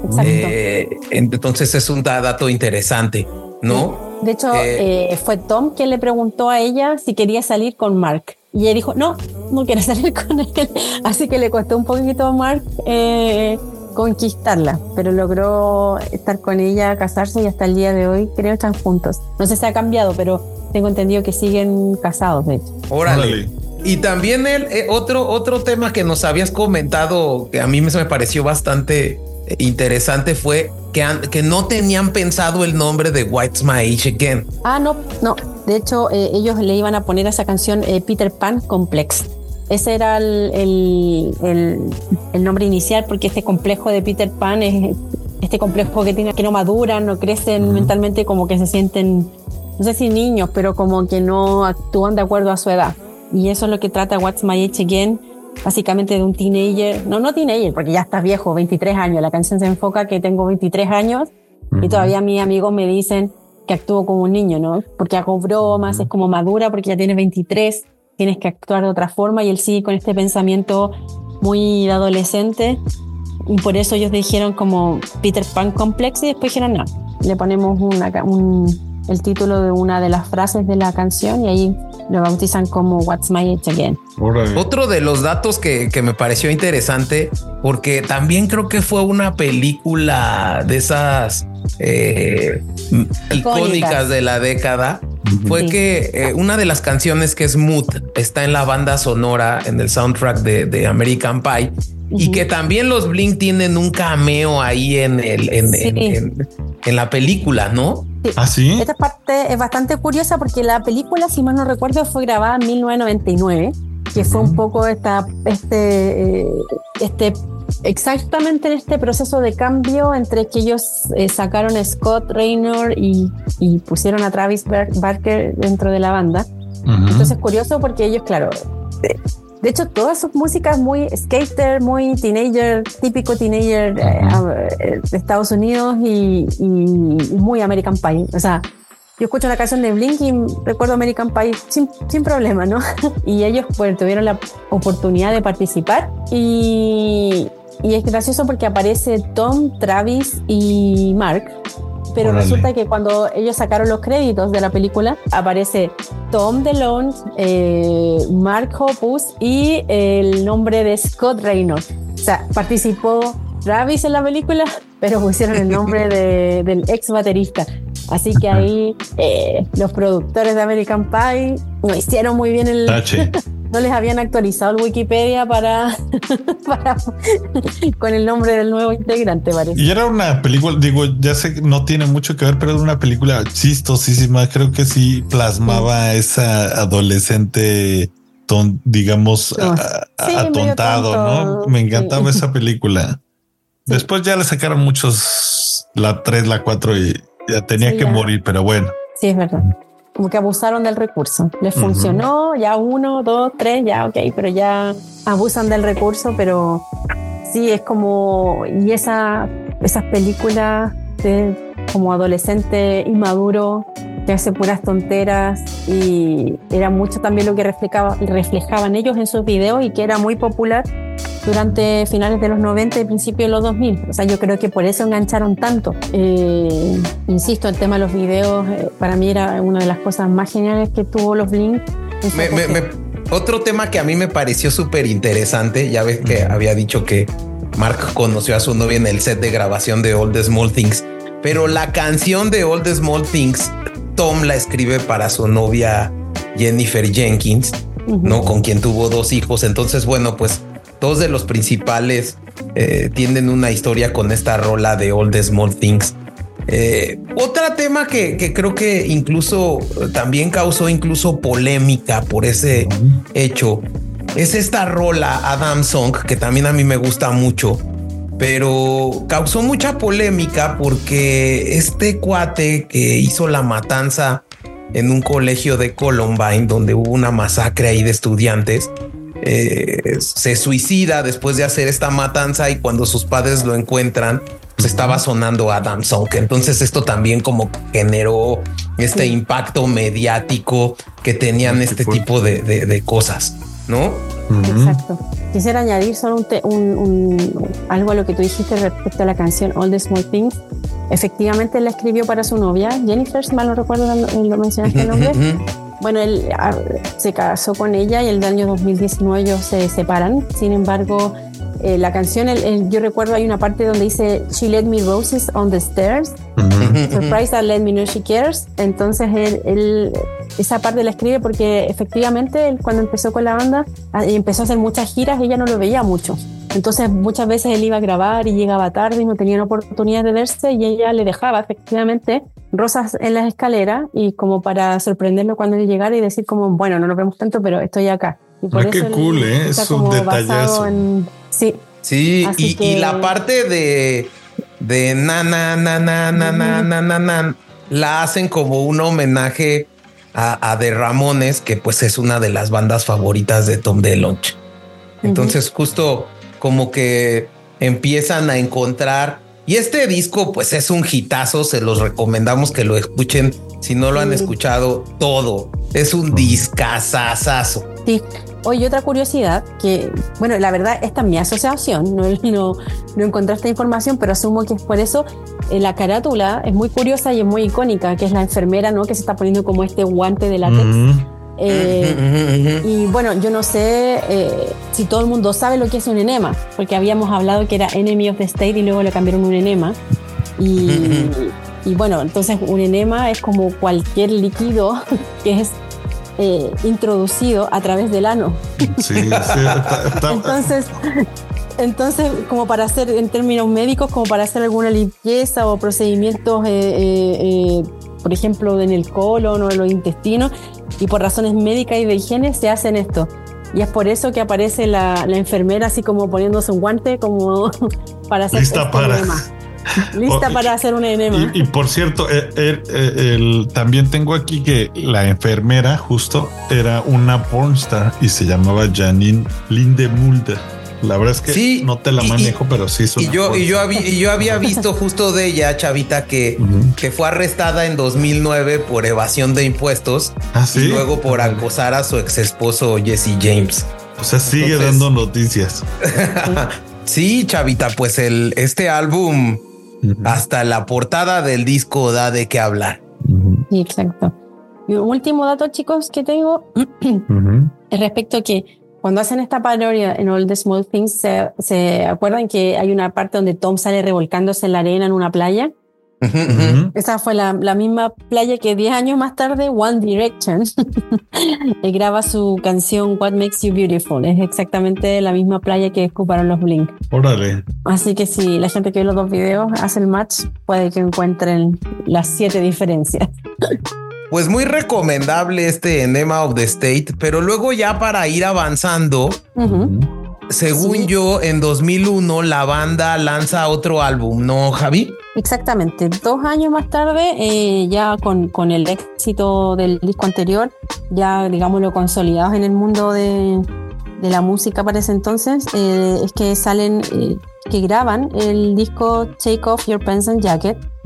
Entonces es un dato interesante, ¿no? De hecho, fue Tom quien le preguntó a ella si quería salir con Mark. Y ella dijo, no quiere salir con él. Así que le costó un poquito a Mark conquistarla, pero logró estar con ella, casarse, y hasta el día de hoy creo están juntos. No sé si ha cambiado, pero tengo entendido que siguen casados, de hecho. Órale. Y también otro tema que nos habías comentado, que a mí me pareció bastante interesante, fue que no tenían pensado el nombre de What's My Age Again. No. De hecho, ellos le iban a poner a esa canción Peter Pan Complex. Ese era el nombre inicial, porque este complejo de Peter Pan es este complejo que no maduran, no crecen mentalmente, como que se sienten, no sé si niños, pero como que no actúan de acuerdo a su edad. Y eso es lo que trata What's My Age Again, básicamente de un teenager, no teenager, porque ya estás viejo, 23 años. La canción se enfoca que tengo 23 años y todavía mis amigos me dicen que actúo como un niño, ¿no? Porque hago bromas, es como madura porque ya tienes 23, tienes que actuar de otra forma, y él sigue con este pensamiento muy de adolescente, y por eso ellos dijeron como Peter Pan Complex, y después dijeron no, le ponemos el título de una de las frases de la canción y ahí lo bautizan como What's My Age Again. Otro de los datos que me pareció interesante, porque también creo que fue una película de esas icónicas de la década, fue que una de las canciones, que es Mood, está en la banda sonora, en el soundtrack de American Pie, y que también los Blink tienen un cameo ahí en la película, ¿no? Sí. ¿Ah, sí? Esta parte es bastante curiosa porque la película, si mal no recuerdo, fue grabada en 1999, que fue un poco exactamente en este proceso de cambio entre que ellos sacaron a Scott Raynor y pusieron a Travis Barker dentro de la banda. Entonces es curioso porque ellos, claro, de hecho todas sus músicas muy skater, muy teenager, típico teenager de Estados Unidos, y muy American Pie. O sea, yo escucho la canción de Blink y recuerdo American Pie sin problema, ¿no? Y ellos pues tuvieron la oportunidad de participar, y es gracioso porque aparece Tom, Travis y Mark, pero resulta que cuando ellos sacaron los créditos de la película aparece Tom DeLonge, Mark Hoppus y el nombre de Scott Raynor. O sea, participó Travis en la película, pero pusieron el nombre del ex baterista. Así que ahí los productores de American Pie no hicieron muy bien no les habían actualizado el Wikipedia para con el nombre del nuevo integrante, parece. Y era una película, digo, ya sé que no tiene mucho que ver, pero era una película chistosísima. Creo que sí plasmaba esa adolescente, digamos, atontado, ¿no? Me encantaba esa película. Sí. Después ya le sacaron muchos, la 3, la 4, y ya tenía que morir, pero bueno. Sí, es verdad. Como que abusaron del recurso. Les funcionó, ya 1, 2, 3, ya ok, pero ya abusan del recurso, pero sí es como, y esas películas de como adolescente inmaduro, que hace puras tonteras, y era mucho también lo que reflejaban ellos en sus videos, y que era muy popular durante finales de los 90 y principios de los 2000. O sea, yo creo que por eso engancharon tanto. Insisto, el tema de los videos para mí era una de las cosas más geniales que tuvo los Blink. Otro tema que a mí me pareció súper interesante, ya ves que había dicho que Mark conoció a su novia en el set de grabación de All the Small Things, pero la canción de All the Small Things, Tom la escribe para su novia Jennifer Jenkins, ¿no? Con quien tuvo 2 hijos. Entonces, bueno, pues 2 de los principales tienen una historia con esta rola de All the Small Things. Otro tema que creo que incluso también causó incluso polémica por ese hecho es esta rola Adam Song, que también a mí me gusta mucho, pero causó mucha polémica porque este cuate que hizo la matanza en un colegio de Columbine, donde hubo una masacre ahí de estudiantes, se suicida después de hacer esta matanza, y cuando sus padres lo encuentran, pues estaba sonando Adam Song. Entonces esto también como generó este impacto mediático que tenían este tipo de cosas, ¿no? Exacto. Quisiera añadir solo algo a lo que tú dijiste respecto a la canción All the Small Things. Efectivamente, él la escribió para su novia Jennifer, si mal no recuerdo, lo mencionaste el nombre. Bueno, él se casó con ella y el año 2019 ellos se separan. Sin embargo, la canción, yo recuerdo hay una parte donde dice She let me roses on the stairs, surprise that let me know she cares. Entonces él esa parte la escribe porque efectivamente él, cuando empezó con la banda y empezó a hacer muchas giras, ella no lo veía mucho. Entonces muchas veces él iba a grabar y llegaba tarde y no tenían oportunidad de verse, y ella le dejaba efectivamente rosas en las escaleras, y como para sorprenderlo cuando él llegara y decir como, bueno, no nos vemos tanto, pero estoy acá. Y por eso qué cool, es un detallazo. Sí, y la parte de na la hacen como un homenaje a The Ramones, que pues es una de las bandas favoritas de Tom DeLonge. Entonces justo como que empiezan a encontrar, y este disco pues es un hitazo, se los recomendamos que lo escuchen si no lo han escuchado todo. Es un discazazazo. Sí. Oye, otra curiosidad que, bueno, la verdad, esta es mi asociación, no encontré esta información, pero asumo que es por eso. La carátula es muy curiosa y es muy icónica, que es la enfermera, ¿no? Que se está poniendo como este guante de látex. Y bueno, yo no sé si todo el mundo sabe lo que es un enema, porque habíamos hablado que era Enemy of the State y luego le cambiaron un enema. Y bueno, entonces un enema es como cualquier líquido que es introducido a través del ano. Sí, entonces como para hacer, en términos médicos, como para hacer alguna limpieza o procedimientos por ejemplo en el colon o en los intestinos, y por razones médicas y de higiene se hacen esto, y es por eso que aparece la enfermera así como poniéndose un guante como para hacer lista para hacer un enema. Y por cierto, también tengo aquí que la enfermera justo era una pornstar y se llamaba Janine Lindemulder. La verdad es que sí, no te la manejo, pero sí es una yo había visto justo de ella, chavita, que fue arrestada en 2009 por evasión de impuestos. ¿Sí? Y luego por acosar a su ex esposo Jesse James. O sea, sigue dando noticias. Sí, chavita, pues este álbum, hasta la portada del disco da de qué hablar. Sí, exacto. Y un último dato, chicos, que tengo es respecto a que cuando hacen esta parodia en All the Small Things, ¿se acuerdan que hay una parte donde Tom sale revolcándose en la arena en una playa? Esa fue la misma playa que 10 años más tarde One Direction graba su canción What Makes You Beautiful. Es exactamente la misma playa que ocuparon los Blink. Órale. Así que si la gente que ve los dos videos hace el match, puede que encuentren las 7 diferencias. Pues muy recomendable este Enema of the State, pero luego ya para ir avanzando, según yo, en 2001 la banda lanza otro álbum, ¿no, Javi? Exactamente, 2 años más tarde, ya con el éxito del disco anterior, ya digámoslo consolidados en el mundo de la música para ese entonces, es que salen, que graban el disco Take Off Your Pants and Jacket,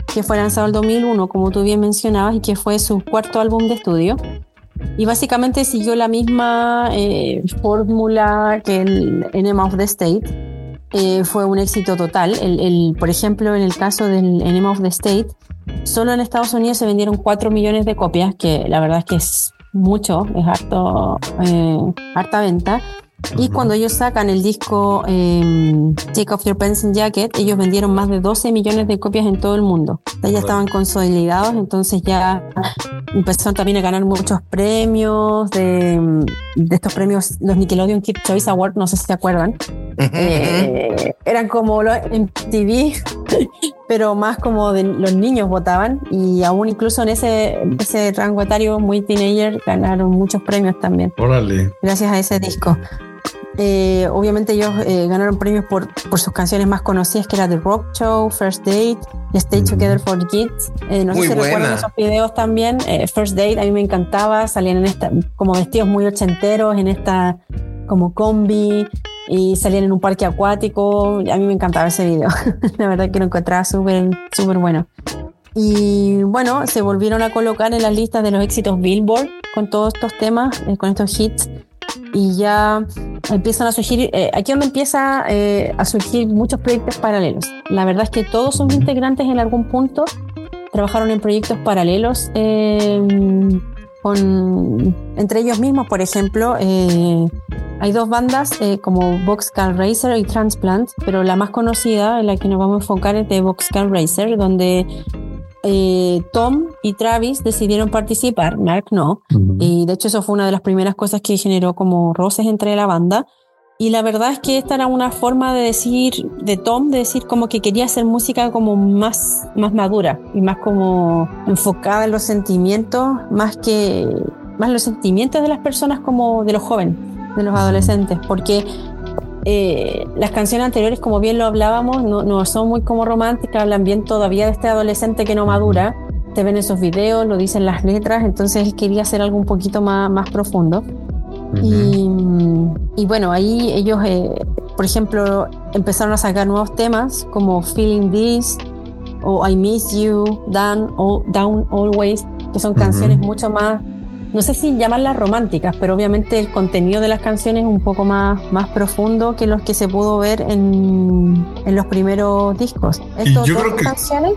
que fue lanzado en 2001, como tú bien mencionabas, y que fue su cuarto álbum de estudio. Y básicamente siguió la misma fórmula que el Enema of the State. Fue un éxito total. Por ejemplo, en el caso del Enema of the State, solo en Estados Unidos se vendieron 4 millones de copias, que la verdad es que es mucho, es harta venta. Y cuando ellos sacan el disco Take Off Your Pants and Jacket, ellos vendieron más de 12 millones de copias en todo el mundo. Ya estaban consolidados, entonces ya empezaron también a ganar muchos premios, de estos premios, los Nickelodeon Kids Choice Awards, no sé si se acuerdan. Eran como los MTV, pero más como de los niños votaban, y aún incluso en ese rango etario muy teenager ganaron muchos premios también. Órale. Gracias a ese disco. Obviamente ellos ganaron premios por sus canciones más conocidas, que era The Rock Show, First Date, Stay Together for Kids. No sé si recuerdan esos videos también. First Date a mí me encantaba, salían en como vestidos muy ochenteros, en esta como combi, y salían en un parque acuático. A mí me encantaba ese video. La verdad que lo encontraba súper bueno. Y bueno, se volvieron a colocar en las listas de los éxitos Billboard con todos estos temas, con estos hits. Y ya empiezan a surgir, aquí donde empieza a surgir muchos proyectos paralelos. La verdad es que todos sus integrantes en algún punto trabajaron en proyectos paralelos entre ellos mismos. Por ejemplo, hay dos bandas como Boxcar Racer y Transplant, pero la más conocida en la que nos vamos a enfocar es de Boxcar Racer, donde Tom y Travis decidieron participar, Mark no, y de hecho eso fue una de las primeras cosas que generó como roces entre la banda. Y la verdad es que esta era una forma de Tom decir como que quería hacer música como más madura y más como enfocada en los sentimientos, más los sentimientos de las personas, como de los jóvenes, de los adolescentes, porque las canciones anteriores, como bien lo hablábamos, no son muy como románticas, hablan bien todavía de este adolescente que no madura. Te ven esos videos, lo dicen las letras, entonces él quería hacer algo un poquito más profundo. Y bueno, ahí ellos, por ejemplo, empezaron a sacar nuevos temas como Feeling This o I Miss You, Down Always, que son canciones mucho más, no sé si llamarlas románticas, pero obviamente el contenido de las canciones es un poco más profundo que los que se pudo ver en los primeros discos. Y yo creo que canciones,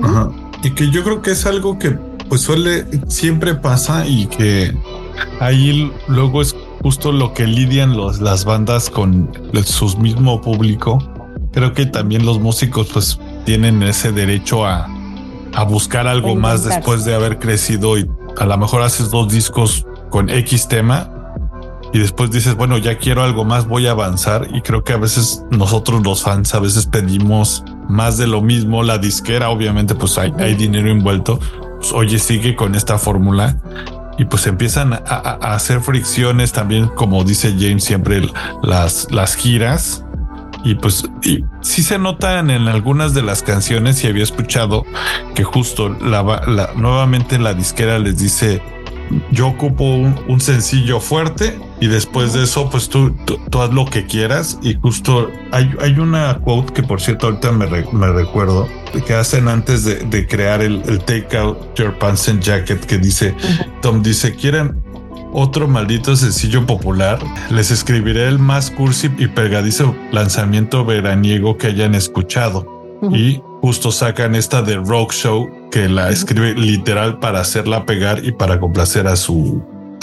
y que yo creo que es algo que pues siempre pasa, y que ahí luego es justo lo que lidian las bandas con su mismo público. Creo que también los músicos pues tienen ese derecho a buscar algo más después de haber crecido, y a lo mejor haces 2 discos con X tema y después dices, bueno, ya quiero algo más, voy a avanzar. Y creo que a veces nosotros los fans a veces pedimos más de lo mismo. La disquera obviamente pues hay dinero envuelto, pues, oye, sigue con esta fórmula, y pues empiezan a hacer fricciones también, como dice James, siempre las giras. Y pues sí se notan en algunas de las canciones, y había escuchado que justo nuevamente la disquera les dice, yo ocupo un sencillo fuerte, y después de eso pues tú haz lo que quieras. Y justo hay una quote que, por cierto, ahorita me recuerdo, que hacen antes de crear el Take Out Your Pants and Jacket, que dice, Tom dice, ¿quieren otro maldito sencillo popular? Les escribiré el más cursi y pegadizo lanzamiento veraniego que hayan escuchado. Y justo sacan esta de Rock Show, que la escribe literal para hacerla pegar y para complacer a su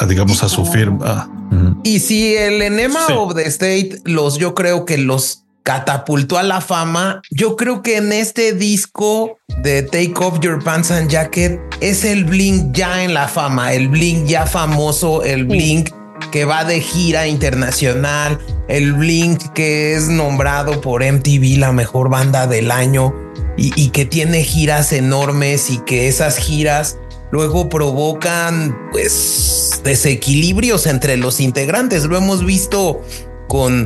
firma. Y si el Enema of the State yo creo que los catapultó a la fama, yo creo que en este disco de Take Off Your Pants and Jacket es el Blink ya en la fama, el Blink ya famoso, el Blink que va de gira internacional, el Blink que es nombrado por MTV la mejor banda del año, y que tiene giras enormes, y que esas giras luego provocan pues desequilibrios entre los integrantes. Lo hemos visto con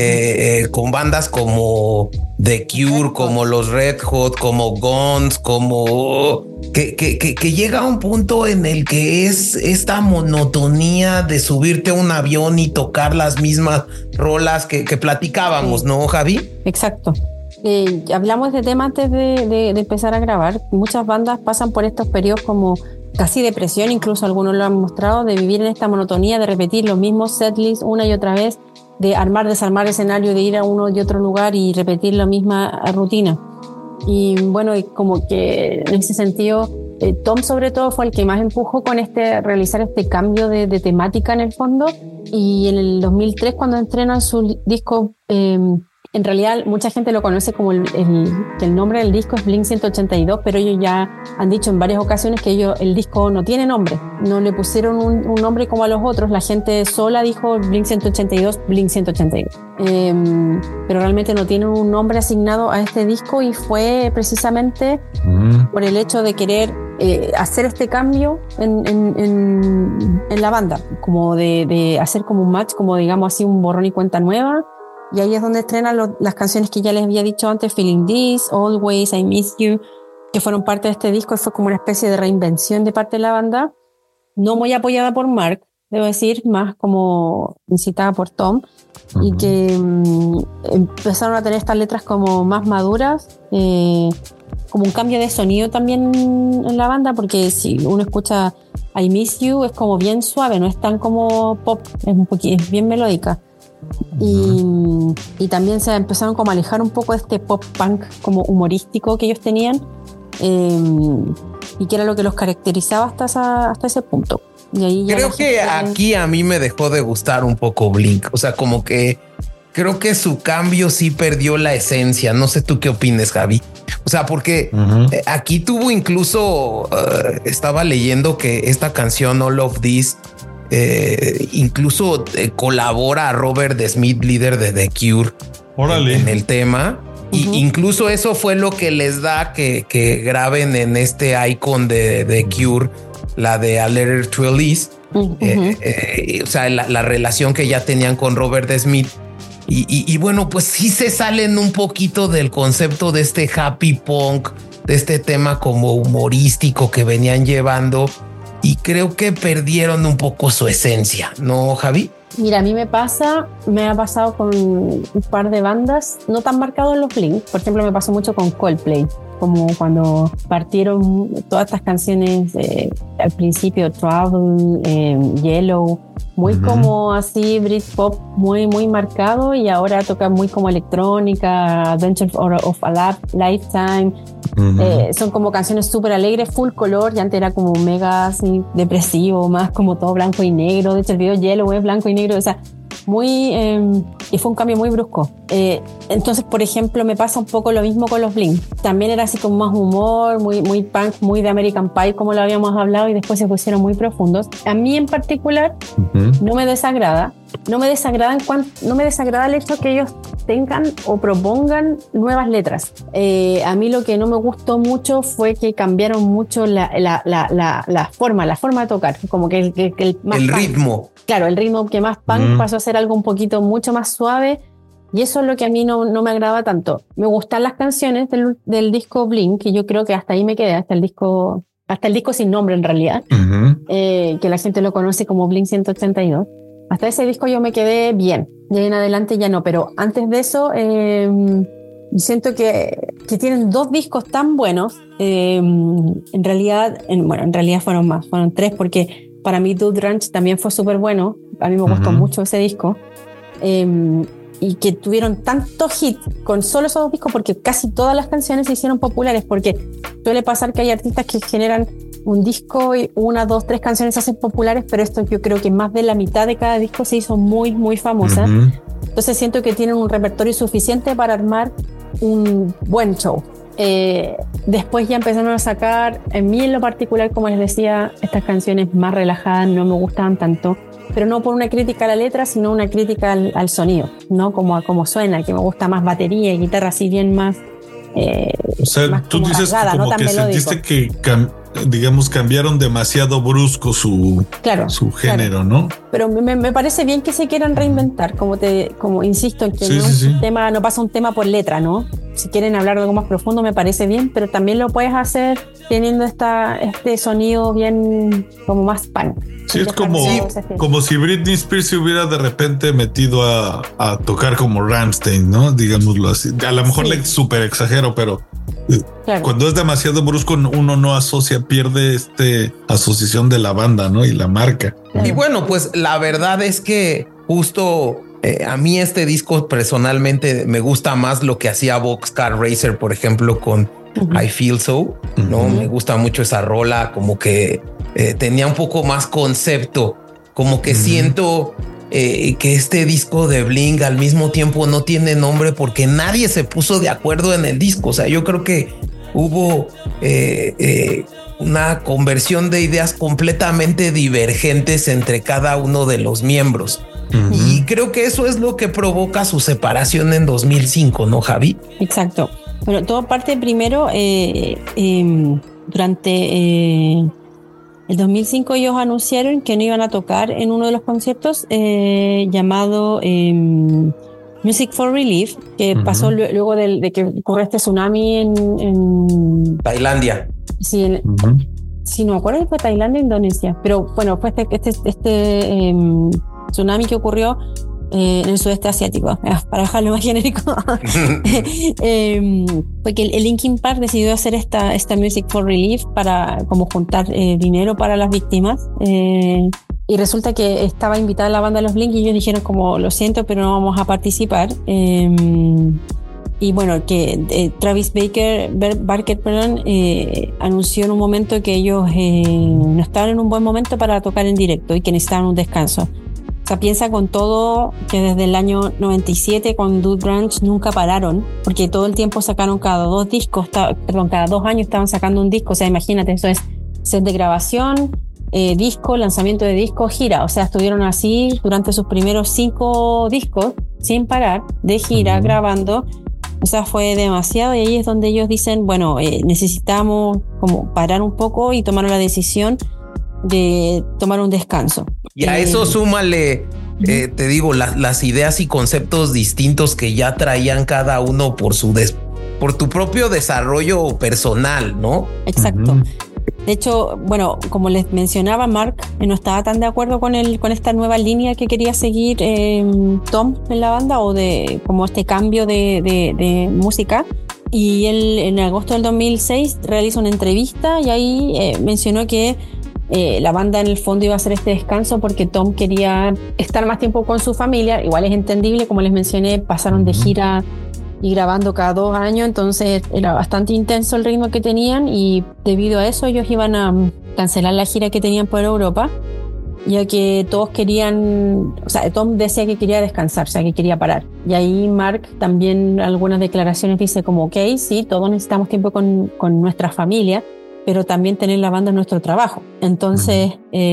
bandas como The Cure, como los Red Hot, como Guns, como que llega a un punto en el que es esta monotonía de subirte a un avión y tocar las mismas rolas que platicábamos, ¿no, Javi? Exacto. Hablamos de tema antes de empezar a grabar. Muchas bandas pasan por estos periodos como casi depresión, incluso algunos lo han mostrado, de vivir en esta monotonía, de repetir los mismos setlists una y otra vez, de armar, desarmar escenario, de ir a uno y otro lugar y repetir la misma rutina. Y bueno, como que en ese sentido, Tom sobre todo fue el que más empujó con realizar este cambio de temática en el fondo. Y en el 2003, cuando estrenan su disco, en realidad mucha gente lo conoce como que el nombre del disco es Blink 182, pero ellos ya han dicho en varias ocasiones que el disco no tiene nombre, no le pusieron un nombre como a los otros, la gente sola dijo Blink 182, Blink 182, pero realmente no tienen un nombre asignado a este disco, y fue precisamente por el hecho de querer hacer este cambio en la banda, como de hacer como un match, como digamos así, un borrón y cuenta nueva. Y ahí es donde estrenan las canciones que ya les había dicho antes, Feeling This, Always, I Miss You, que fueron parte de este disco. Fue como una especie de reinvención de parte de la banda, no muy apoyada por Mark, debo decir, más como incitada por Tom, y que empezaron a tener estas letras como más maduras, como un cambio de sonido también en la banda, porque si uno escucha I Miss You es como bien suave, no es tan como pop, es bien melódica. Y también se empezaron como a alejar un poco de este pop punk como humorístico que ellos tenían, y que era lo que los caracterizaba hasta ese punto. Y ahí creo que aquí a mí me dejó de gustar un poco Blink, o sea, como que creo que su cambio sí perdió la esencia. No sé tú qué opines, Javi. O sea, porque aquí tuvo incluso, estaba leyendo que esta canción All of This incluso colabora a Robert Smith, líder de The Cure, en el tema. Y incluso eso fue lo que les da que graben en este icon de The Cure, la de A Letter to Elise. O sea, la relación que ya tenían con Robert Smith. Y bueno, pues sí se salen un poquito del concepto de este happy punk, de este tema como humorístico que venían llevando. Y creo que perdieron un poco su esencia, ¿no, Javi? Mira, a mí me ha pasado con un par de bandas, no tan marcado en los Blink. Por ejemplo, me pasó mucho con Coldplay, como cuando partieron todas estas canciones al principio, Trouble, Yellow, muy como así Britpop, muy muy marcado, y ahora toca muy como electrónica, Adventure of a Lifetime. Son como canciones súper alegres, full color, y antes era como mega así depresivo, más como todo blanco y negro. De hecho el video Yellow es blanco y negro, o sea, muy y fue un cambio muy brusco. Entonces, por ejemplo, me pasa un poco lo mismo con los Blink. También era así como más humor, muy punk, muy de American Pie, como lo habíamos hablado, y después se pusieron muy profundos. A mí en particular no me desagrada. No me desagrada el hecho que ellos tengan o propongan nuevas letras. A mí lo que no me gustó mucho fue que cambiaron mucho la forma de tocar, como que el ritmo. Claro, el ritmo que más punk pasó a ser algo un poquito mucho más suave, y eso es lo que a mí no me agrada tanto. Me gustan las canciones del disco Blink, y yo creo que hasta ahí me quedé, hasta el disco sin nombre en realidad, que la gente lo conoce como Blink 182. Hasta ese disco yo me quedé bien, de ahí en adelante ya no, pero antes de eso siento que tienen dos discos tan buenos. En realidad fueron tres, porque para mí Dude Ranch también fue súper bueno, a mí me gustó mucho ese disco, y que tuvieron tanto hit con solo esos dos discos, porque casi todas las canciones se hicieron populares, porque suele pasar que hay artistas que generan un disco y 1, 2, 3 canciones se hacen populares, pero esto yo creo que más de la mitad de cada disco se hizo muy, muy famosa. Entonces siento que tienen un repertorio suficiente para armar un buen show. Después ya empezaron a sacar, en mí en lo particular, como les decía, estas canciones más relajadas no me gustaban tanto, pero no por una crítica a la letra, sino una crítica al sonido, ¿no? Como a cómo suena, que me gusta más batería y guitarra, así bien más. O sea, más tú dices rasgada, como no que melódico. Sentiste que digamos cambiaron demasiado brusco su género, ¿no? Pero me parece bien que se quieran reinventar, como insisto, en que tema no pasa un tema por letra, ¿no? si quieren hablar de algo más profundo me parece bien, pero también lo puedes hacer teniendo este sonido bien como más punk. Sí, es como si Britney Spears se hubiera de repente metido a tocar como Rammstein, ¿no? Digámoslo así. A lo mejor le súper exagero, pero claro, cuando es demasiado brusco uno no asocia, pierde asociación de la banda, ¿no? Y la marca. Claro. Y bueno, pues la verdad es que justo a mí este disco personalmente me gusta más lo que hacía Boxcar Racer, por ejemplo, con I Feel So, ¿no? Me gusta mucho esa rola, como que tenía un poco más concepto, como que siento que este disco de Blink al mismo tiempo no tiene nombre porque nadie se puso de acuerdo en el disco. O sea, yo creo que hubo una conversión de ideas completamente divergentes entre cada uno de los miembros. Y creo que eso es lo que provoca su separación en 2005, ¿no, Javi? Exacto. Bueno, todo parte primero durante el 2005 ellos anunciaron que no iban a tocar en uno de los conciertos llamado Music for Relief, que pasó luego de que ocurrió este tsunami en Tailandia. Sí, sí, no me acuerdo si fue Tailandia o Indonesia, pero bueno, fue este tsunami que ocurrió en el sudeste asiático, para dejarlo más genérico. Fue que el Linkin Park decidió hacer esta Music for Relief para como juntar dinero para las víctimas, y resulta que estaba invitada la banda de los Blink y ellos dijeron como lo siento pero no vamos a participar, y bueno, que Travis Barker anunció en un momento que ellos no estaban en un buen momento para tocar en directo y que necesitaban un descanso. O sea, piensa con todo que desde el año 97 con Dude Ranch nunca pararon, porque todo el tiempo sacaron cada 2 años estaban sacando un disco. O sea, imagínate, eso es set de grabación, disco, lanzamiento de disco, gira. O sea, estuvieron así durante sus primeros 5 discos sin parar de gira, grabando. O sea, fue demasiado, y ahí es donde ellos dicen, bueno, necesitamos como parar un poco, y tomaron la decisión de tomar un descanso. Y a eso súmale, te digo, las ideas y conceptos distintos que ya traían cada uno por tu propio desarrollo personal, ¿no? Exacto. De hecho, bueno, como les mencionaba, Mark no estaba tan de acuerdo con esta nueva línea que quería seguir Tom en la banda, o de como este cambio de música. Y él en agosto del 2006 realiza una entrevista y ahí mencionó que la banda en el fondo iba a hacer este descanso porque Tom quería estar más tiempo con su familia. Igual es entendible, como les mencioné, pasaron de gira y grabando cada 2 años, entonces era bastante intenso el ritmo que tenían, y debido a eso ellos iban a cancelar la gira que tenían por Europa, ya que todos querían, o sea, Tom decía que quería descansar, o sea, que quería parar. Y ahí Mark también algunas declaraciones dice como, ok, sí, todos necesitamos tiempo con nuestra familia, pero también tener la banda en nuestro trabajo. Entonces,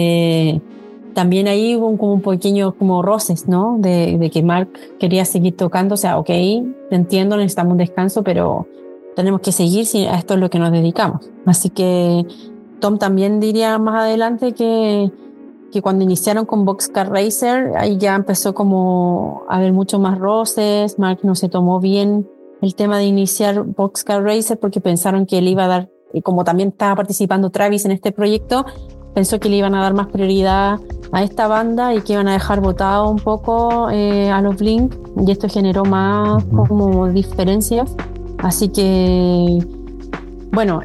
también ahí hubo como un pequeño como roces, ¿no? De que Mark quería seguir tocando, o sea, ok, entiendo, necesitamos un descanso, pero tenemos que seguir si a esto es lo que nos dedicamos. Así que Tom también diría más adelante que cuando iniciaron con Boxcar Racer, ahí ya empezó como a haber mucho más roces. Mark no se tomó bien el tema de iniciar Boxcar Racer porque pensaron que él iba a dar, y como también estaba participando Travis en este proyecto, pensó que le iban a dar más prioridad a esta banda y que iban a dejar botado un poco a los Blink, y esto generó más como diferencias. Así que bueno,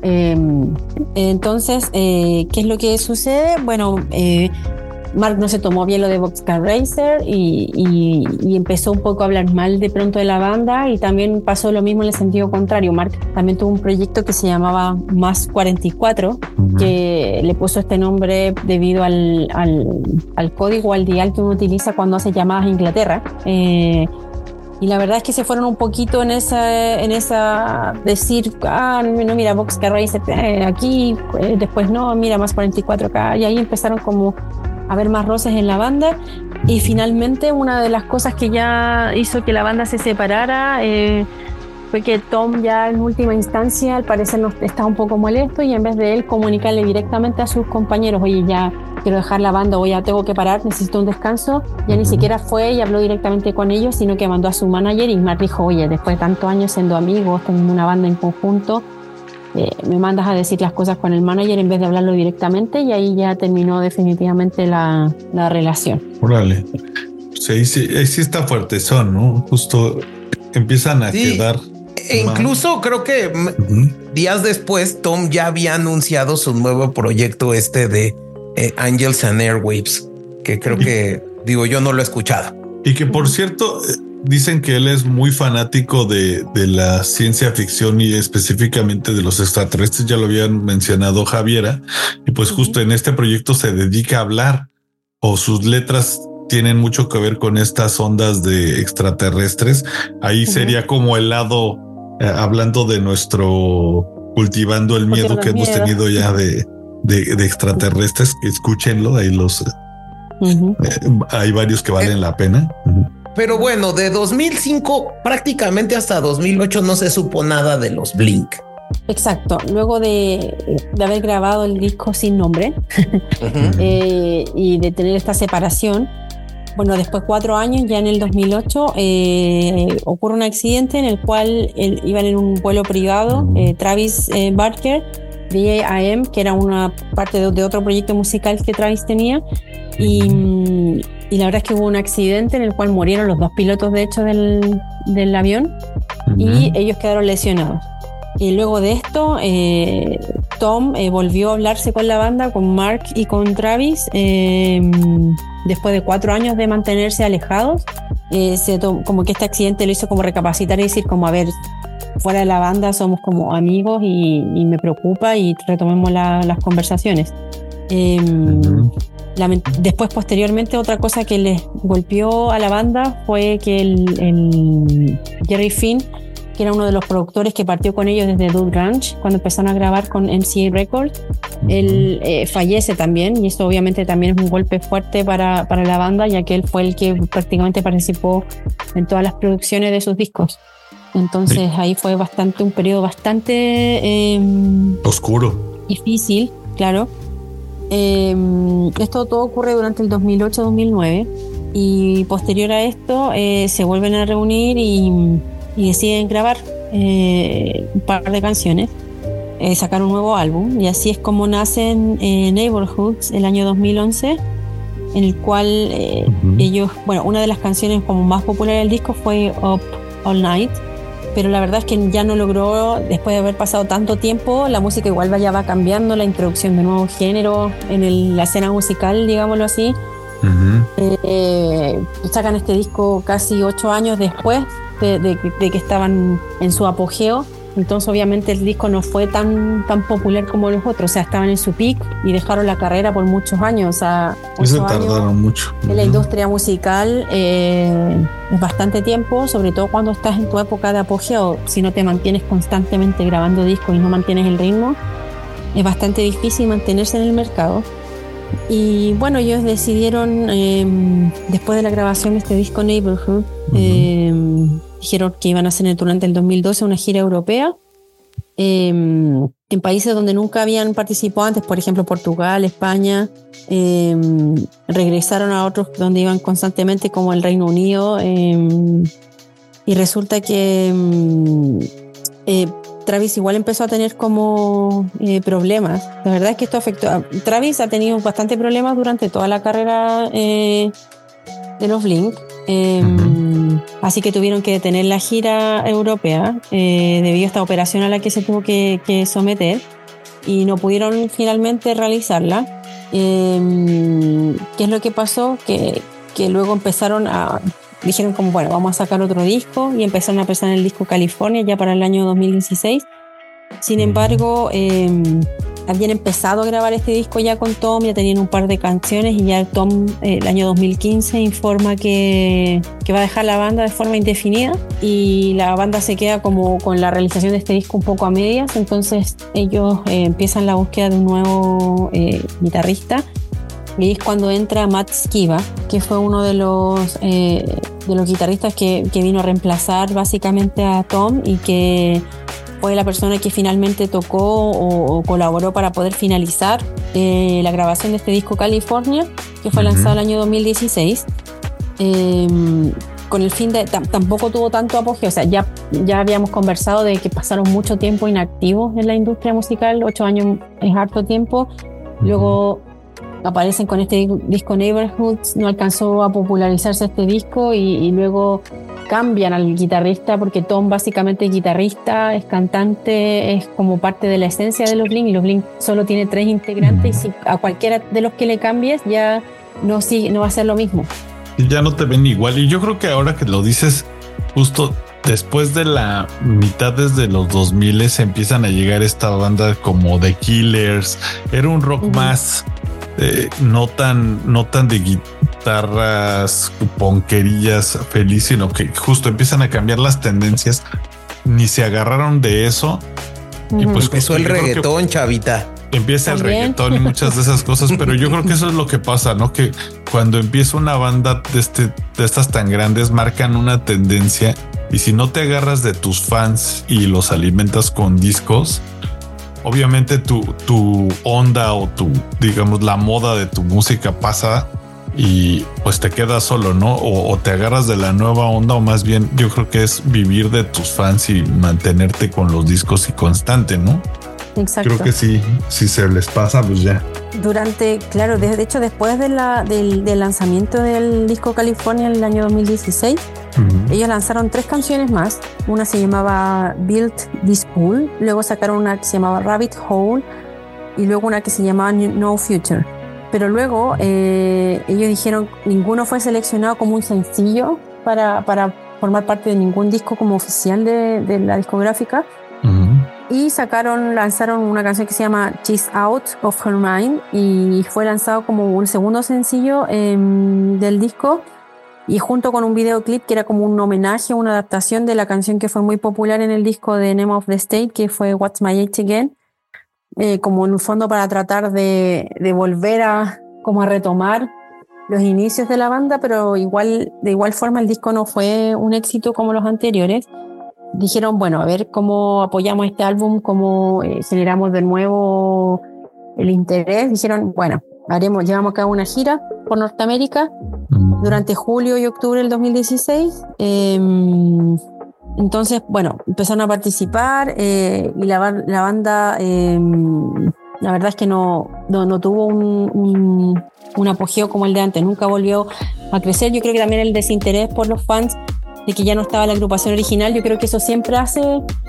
entonces ¿qué es lo que sucede? Bueno, Mark no se tomó bien lo de Boxcar Racer y empezó un poco a hablar mal de pronto de la banda, y también pasó lo mismo en el sentido contrario. Mark también tuvo un proyecto que se llamaba Más 44, que le puso este nombre debido al código, al dial que uno utiliza cuando hace llamadas a Inglaterra. Y la verdad es que se fueron un poquito en esa decir, no, mira, Boxcar Racer aquí, después no, mira, Más 44 acá, y ahí empezaron como a ver más roces en la banda. Y finalmente una de las cosas que ya hizo que la banda se separara fue que Tom ya en última instancia al parecer estaba un poco molesto, y en vez de él comunicarle directamente a sus compañeros, oye, ya quiero dejar la banda, o ya tengo que parar, necesito un descanso, ya ni siquiera fue y habló directamente con ellos, sino que mandó a su manager y Mark dijo, oye, después de tantos años siendo amigos, tenemos una banda en conjunto, me mandas a decir las cosas con el manager en vez de hablarlo directamente, y ahí ya terminó definitivamente la relación. Órale. Sí, ahí sí está fuertezón, ¿no? Justo empiezan a quedar. E incluso creo que días después Tom ya había anunciado su nuevo proyecto de Angels and Airwaves, que creo que, digo, yo no lo he escuchado. Y que por cierto, dicen que él es muy fanático de la ciencia ficción y específicamente de los extraterrestres. Ya lo habían mencionado Javiera. Y pues justo en este proyecto se dedica a hablar, o sus letras tienen mucho que ver con estas ondas de extraterrestres. Ahí sería como el lado, hablando de nuestro cultivando el miedo que hemos tenido ya de extraterrestres. Escúchenlo, ahí los hay varios que valen la pena. Pero bueno, de 2005 prácticamente hasta 2008 no se supo nada de los Blink. Exacto, luego de haber grabado el disco sin nombre y de tener esta separación, bueno, después 4 años, ya en el 2008 ocurre un accidente en el cual iban en un vuelo privado, Travis Barker, B.A.M., que era una parte de otro proyecto musical que Travis tenía, y la verdad es que hubo un accidente en el cual murieron los 2 pilotos, de hecho, del avión, y ellos quedaron lesionados. Y luego de esto, Tom volvió a hablarse con la banda, con Mark y con Travis, después de 4 años de mantenerse alejados. Como que este accidente lo hizo como recapacitar y decir como, a ver, fuera de la banda somos como amigos y me preocupa, y retomemos las conversaciones. Después, posteriormente, otra cosa que les golpeó a la banda fue que el Jerry Finn, que era uno de los productores que partió con ellos desde Dude Ranch cuando empezaron a grabar con MCA Records, él fallece también, y esto obviamente también es un golpe fuerte para la banda, ya que él fue el que prácticamente participó en todas las producciones de sus discos. Entonces ahí fue un periodo bastante oscuro, difícil, claro. Esto todo ocurre durante el 2008-2009, y posterior a esto se vuelven a reunir y deciden grabar un par de canciones, sacar un nuevo álbum, y así es como nacen Neighborhoods el año 2011, en el cual ellos, bueno, una de las canciones como más popular del disco fue Up All Night, pero la verdad es que ya no logró, después de haber pasado tanto tiempo, la música igual ya va cambiando, la introducción de nuevos géneros en la escena musical, digámoslo así. Sacan este disco casi 8 años después de que estaban en su apogeo. Entonces obviamente el disco no fue tan popular como los otros, o sea, estaban en su peak y dejaron la carrera por muchos años, o sea, se tardaron mucho en la industria musical. Es bastante tiempo, sobre todo cuando estás en tu época de apogeo. Si no te mantienes constantemente grabando discos y no mantienes el ritmo, es bastante difícil mantenerse en el mercado. Y bueno, ellos decidieron, después de la grabación de este disco Neighborhood, dijeron que iban a hacer durante el 2012 una gira europea en países donde nunca habían participado antes, por ejemplo Portugal, España. Regresaron a otros donde iban constantemente, como el Reino Unido, y resulta que Travis igual empezó a tener como problemas. La verdad es que esto afectó. Travis ha tenido bastante problemas durante toda la carrera de los Blink. Así que tuvieron que detener la gira europea debido a esta operación a la que se tuvo que someter, y no pudieron finalmente realizarla. ¿Qué es lo que pasó? Que luego dijeron como, bueno, vamos a sacar otro disco, y empezaron a pensar en el disco California ya para el año 2016. Sin embargo, habían empezado a grabar este disco ya con Tom, ya tenían un par de canciones, y ya Tom el año 2015 informa que va a dejar la banda de forma indefinida, y la banda se queda como con la realización de este disco un poco a medias. Entonces ellos empiezan la búsqueda de un nuevo guitarrista, y es cuando entra Matt Skiba, que fue uno de los guitarristas que vino a reemplazar básicamente a Tom, y que fue la persona que finalmente tocó o colaboró para poder finalizar la grabación de este disco California, que fue lanzado el año 2016. Con el fin de... Tampoco tuvo tanto apogeo, o sea, ya habíamos conversado de que pasaron mucho tiempo inactivos en la industria musical, 8 años es harto tiempo. Luego aparecen con este disco Neighborhoods, no alcanzó a popularizarse este disco y luego cambian al guitarrista, porque Tom básicamente es guitarrista, es cantante, es como parte de la esencia de los Blink, y los Blink solo tiene 3 integrantes, y si a cualquiera de los que le cambies ya no va a ser lo mismo. Ya no te ven igual. Y yo creo que ahora que lo dices, justo después de la mitad desde los 2000 empiezan a llegar esta banda como The Killers. Era un rock más no tan de guitarras ponquerillas feliz, sino que justo empiezan a cambiar las tendencias. Ni se agarraron de eso. Y pues empezó el reggaetón, chavita. Empieza el reggaetón y muchas de esas cosas, pero yo creo que eso es lo que pasa, ¿no? Que cuando empieza una banda de estas tan grandes, marcan una tendencia, y si no te agarras de tus fans y los alimentas con discos, obviamente tu onda o digamos, la moda de tu música pasa y pues te quedas solo, ¿no? O te agarras de la nueva onda, o más bien yo creo que es vivir de tus fans y mantenerte con los discos y constante, ¿no? Exacto. Creo que sí, si se les pasa, pues ya. Claro, de hecho, después del lanzamiento del disco California en el año 2016, ellos lanzaron 3 canciones más. Una se llamaba Build This Pool, luego sacaron una que se llamaba Rabbit Hole y luego una que se llamaba No Future. Pero luego ellos dijeron ninguno fue seleccionado como un sencillo para formar parte de ningún disco como oficial de la discográfica. Y lanzaron una canción que se llama She's Out of Her Mind, y fue lanzado como un segundo sencillo del disco, y junto con un videoclip que era como un homenaje, una adaptación de la canción que fue muy popular en el disco de Name of the State, que fue What's My Age Again, como en un fondo para tratar de volver a retomar los inicios de la banda, pero de igual forma el disco no fue un éxito como los anteriores. Dijeron, bueno, a ver cómo apoyamos este álbum, cómo generamos de nuevo el interés. Dijeron, bueno, llevamos a cabo una gira por Norteamérica durante julio y octubre del 2016. Entonces, bueno, empezaron a participar y la banda, la verdad es que no tuvo un apogeo como el de antes, nunca volvió a crecer. Yo creo que también el desinterés por los fans de que ya no estaba la agrupación original, yo creo que eso siempre hace,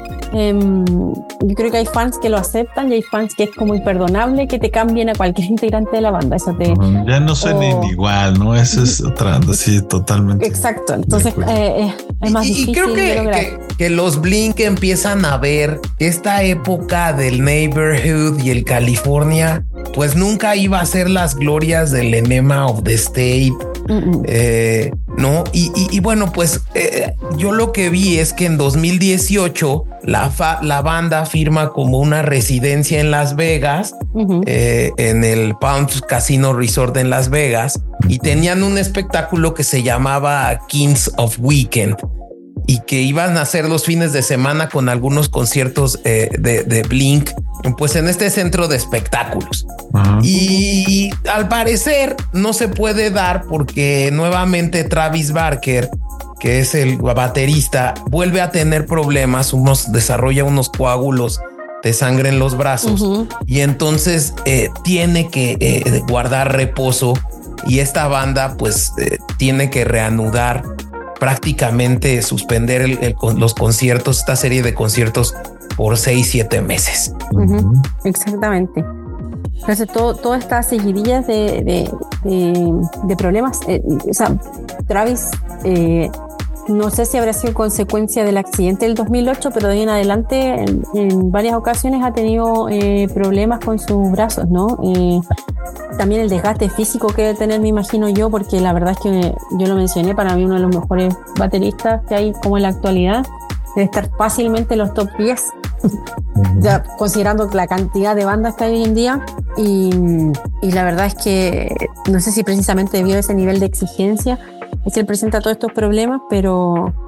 yo creo que hay fans que lo aceptan y hay fans que es como imperdonable que te cambien a cualquier integrante de la banda. Eso ya no suenan igual, ¿no? Eso es otra, sí, totalmente. Exacto, entonces es más difícil. Y creo que los Blink empiezan a ver esta época del Neighborhood y el California, pues nunca iba a ser las glorias del Enema of the State. No, y bueno, pues yo lo que vi es que en 2018 la banda firma como una residencia en Las Vegas, en el Palms Casino Resort en Las Vegas, y tenían un espectáculo que se llamaba Kings of Weekend, y que iban a hacer los fines de semana con algunos conciertos de Blink, pues en este centro de espectáculos. Y al parecer no se puede dar porque nuevamente Travis Barker, que es el baterista, vuelve a tener problemas, desarrolla unos coágulos de sangre en los brazos, y entonces tiene que guardar reposo, y esta banda pues tiene que reanudar, prácticamente suspender los conciertos, esta serie de conciertos por 6-7 meses. Exactamente. Entonces todo está seguidillas de problemas. O sea, Travis, no sé si habrá sido consecuencia del accidente del 2008, pero de ahí en adelante en varias ocasiones ha tenido problemas con sus brazos, ¿no? También el desgaste físico que debe tener, me imagino yo, porque la verdad es que yo lo mencioné, para mí uno de los mejores bateristas que hay como en la actualidad, debe estar fácilmente en los top 10, ya considerando la cantidad de bandas que hay hoy en día, y la verdad es que no sé si precisamente debido a ese nivel de exigencia es que él presenta todos estos problemas, pero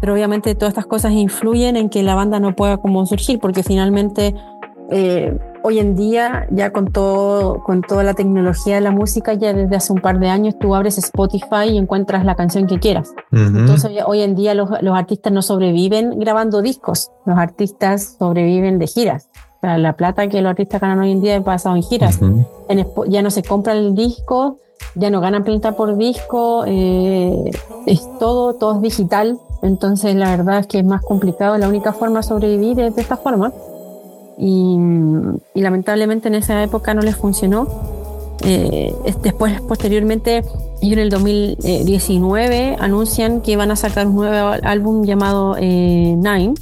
pero obviamente todas estas cosas influyen en que la banda no pueda como surgir, porque finalmente hoy en día ya con toda la tecnología de la música, ya desde hace un par de años tú abres Spotify y encuentras la canción que quieras. Entonces hoy en día los artistas no sobreviven grabando discos, los artistas sobreviven de giras. O sea, la plata que los artistas ganan hoy en día es basado en giras. Ya no se compra el disco, ya no ganan plata por disco, es todo es digital. Entonces la verdad es que es más complicado. La única forma de sobrevivir es de esta forma. Y lamentablemente en esa época no les funcionó. Posteriormente, y en el 2019 anuncian que van a sacar un nuevo álbum llamado Nine.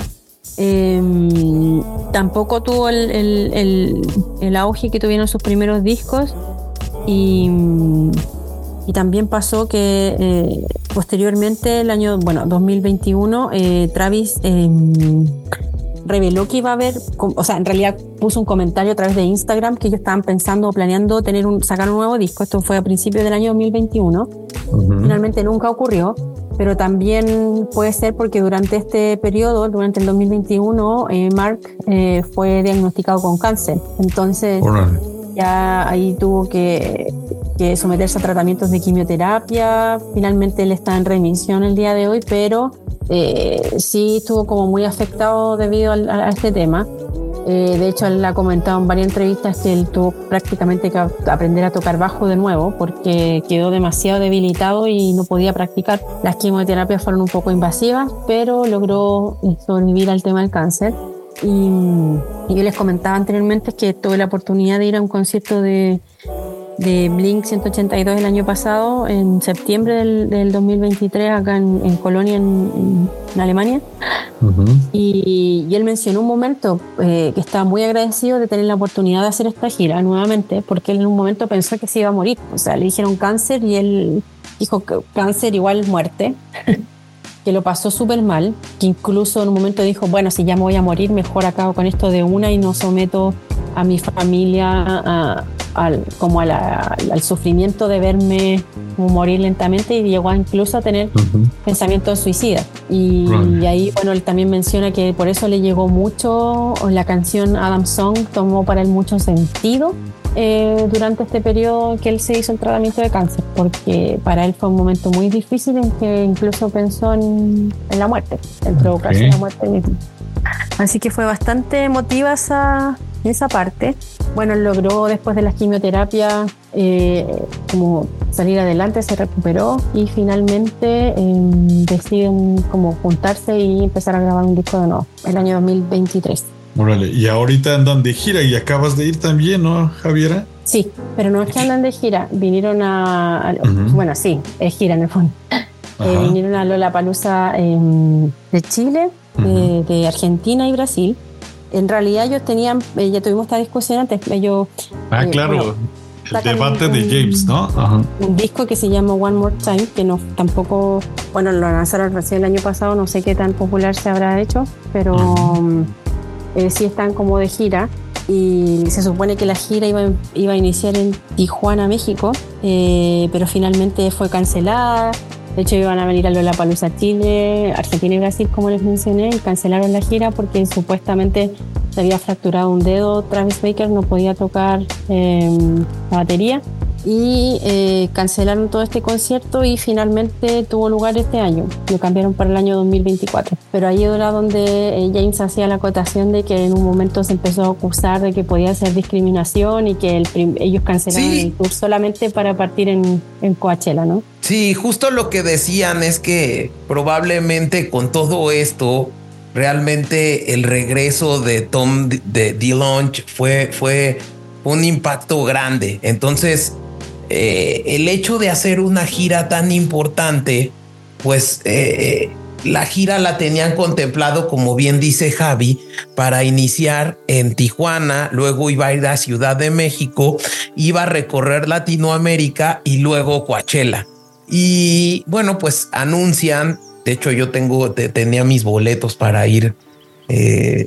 Tampoco tuvo el auge que tuvieron sus primeros discos, y también pasó que posteriormente, el año 2021, Travis reveló que iba a haber, o sea, en realidad puso un comentario a través de Instagram que ellos estaban pensando o planeando sacar un nuevo disco. Esto fue a principios del año 2021. Finalmente nunca ocurrió, pero también puede ser porque durante este periodo, durante el 2021, Mark fue diagnosticado con cáncer. Entonces ya ahí tuvo que someterse a tratamientos de quimioterapia. Finalmente él está en remisión el día de hoy, pero sí estuvo como muy afectado debido a este tema. De hecho, él ha comentado en varias entrevistas que él tuvo prácticamente que aprender a tocar bajo de nuevo porque quedó demasiado debilitado y no podía practicar. Las quimioterapias fueron un poco invasivas, pero logró sobrevivir al tema del cáncer. Y yo les comentaba anteriormente que tuve la oportunidad de ir a un concierto de Blink 182 el año pasado, en septiembre del 2023, acá en Colonia, en Alemania. Y él mencionó un momento que estaba muy agradecido de tener la oportunidad de hacer esta gira nuevamente, porque él en un momento pensó que se iba a morir. O sea, le dijeron cáncer y él dijo que cáncer igual muerte. Que lo pasó súper mal, que incluso en un momento dijo, bueno, si ya me voy a morir, mejor acabo con esto de una y no someto a mi familia al sufrimiento de verme morir lentamente, y llegó incluso a tener pensamientos suicidas. Y ahí, bueno, él también menciona que por eso le llegó mucho, la canción Adam Song tomó para él mucho sentido durante este periodo que él se hizo el tratamiento de cáncer, porque para él fue un momento muy difícil en que incluso pensó en la muerte, en provocarse la muerte misma. Así que fue bastante emotiva esa parte. Bueno, él logró después de las quimioterapias como salir adelante, se recuperó y finalmente deciden como juntarse y empezar a grabar un disco de nuevo el año 2023. Órale, y ahorita andan de gira y acabas de ir también, ¿no, Javiera? Sí, pero no es que andan de gira, vinieron bueno, sí, es gira en el fondo. Vinieron a Lollapalooza de Chile, de Argentina y Brasil. En realidad ellos tenían, ya tuvimos esta discusión antes, ellos... claro, el debate de James, ¿no? Un disco que se llama One More Time, que no tampoco, bueno, lo lanzaron recién el año pasado, no sé qué tan popular se habrá hecho, pero sí están como de gira. Y se supone que la gira iba a iniciar en Tijuana, México, pero finalmente fue cancelada. De hecho, iban a venir a Lollapalooza Chile, Argentina y Brasil, como les mencioné, y cancelaron la gira porque supuestamente se había fracturado un dedo. Travis Baker no podía tocar la batería y cancelaron todo este concierto y finalmente tuvo lugar este año. Lo cambiaron para el año 2024. Pero ahí era donde James hacía la acotación de que en un momento se empezó a acusar de que podía ser discriminación y que ellos cancelaron el tour solamente para partir en Coachella, ¿no? Sí, justo lo que decían es que probablemente con todo esto, realmente el regreso de Tom DeLonge fue un impacto grande. Entonces, el hecho de hacer una gira tan importante, pues la gira la tenían contemplado, como bien dice Javi, para iniciar en Tijuana, luego iba a ir a Ciudad de México, iba a recorrer Latinoamérica y luego Coachella. Y bueno, pues anuncian, de hecho yo tenía mis boletos para ir el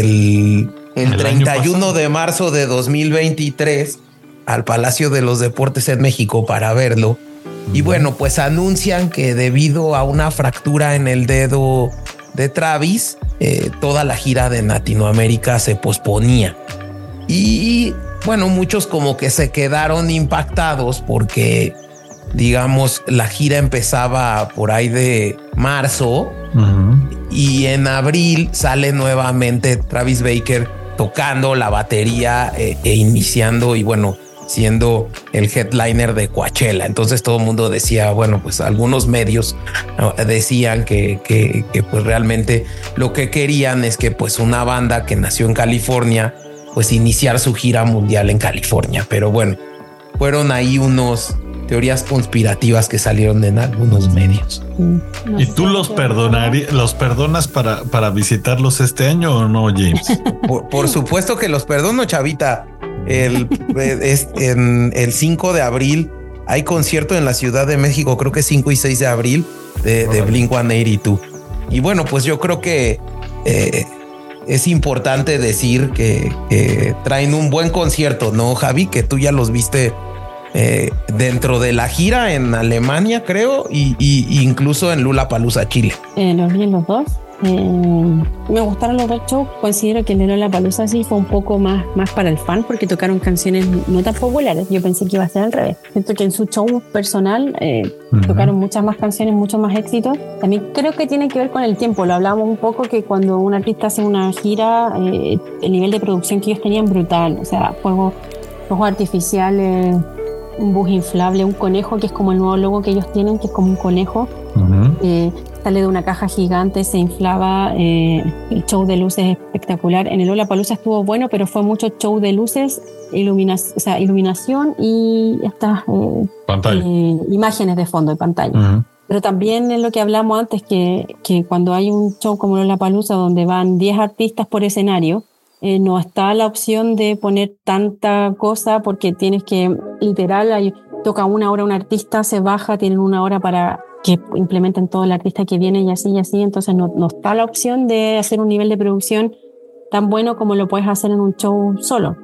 31 de marzo de 2023 al Palacio de los Deportes en México para verlo. Y bueno, pues anuncian que debido a una fractura en el dedo de Travis, toda la gira de Latinoamérica se posponía. Y bueno, muchos como que se quedaron impactados porque, digamos, la gira empezaba por ahí de marzo y en abril sale nuevamente Travis Barker tocando la batería e iniciando y bueno, siendo el headliner de Coachella. Entonces todo el mundo decía, bueno, pues algunos medios decían que pues realmente lo que querían es que pues una banda que nació en California pues iniciar su gira mundial en California. Pero bueno, fueron ahí unos teorías conspirativas que salieron en algunos medios. ¿Y tú los perdonas para visitarlos este año o no, James? Por supuesto que los perdono, chavita. En el 5 de abril hay concierto en la Ciudad de México, creo que 5 y 6 de abril de Blink-182. Y bueno, pues yo creo que es importante decir que traen un buen concierto, ¿no, Javi? Que tú ya los viste dentro de la gira en Alemania, creo, y incluso en Lollapalooza, Chile. Los vi en los dos. Me gustaron los dos shows. Considero que el de Lollapalooza sí fue un poco más para el fan porque tocaron canciones no tan populares. Yo pensé que iba a ser al revés. Siento que en su show personal tocaron muchas más canciones, muchos más éxitos. También creo que tiene que ver con el tiempo. Lo hablábamos un poco que cuando un artista hace una gira, el nivel de producción que ellos tenían brutal. O sea, fuegos artificiales, un bus inflable, un conejo que es como el nuevo logo que ellos tienen, que es como un conejo. Sale de una caja gigante, se inflaba, el show de luces es espectacular. En el Lollapalooza estuvo bueno, pero fue mucho show de luces, iluminación y estas imágenes de fondo de pantalla. Pero también es lo que hablamos antes, que cuando hay un show como Lollapalooza donde van 10 artistas por escenario, no está la opción de poner tanta cosa porque tienes que, literal, toca una hora un artista, se baja, tienen una hora para que implementen todo el artista que viene y así, entonces no está la opción de hacer un nivel de producción tan bueno como lo puedes hacer en un show solo.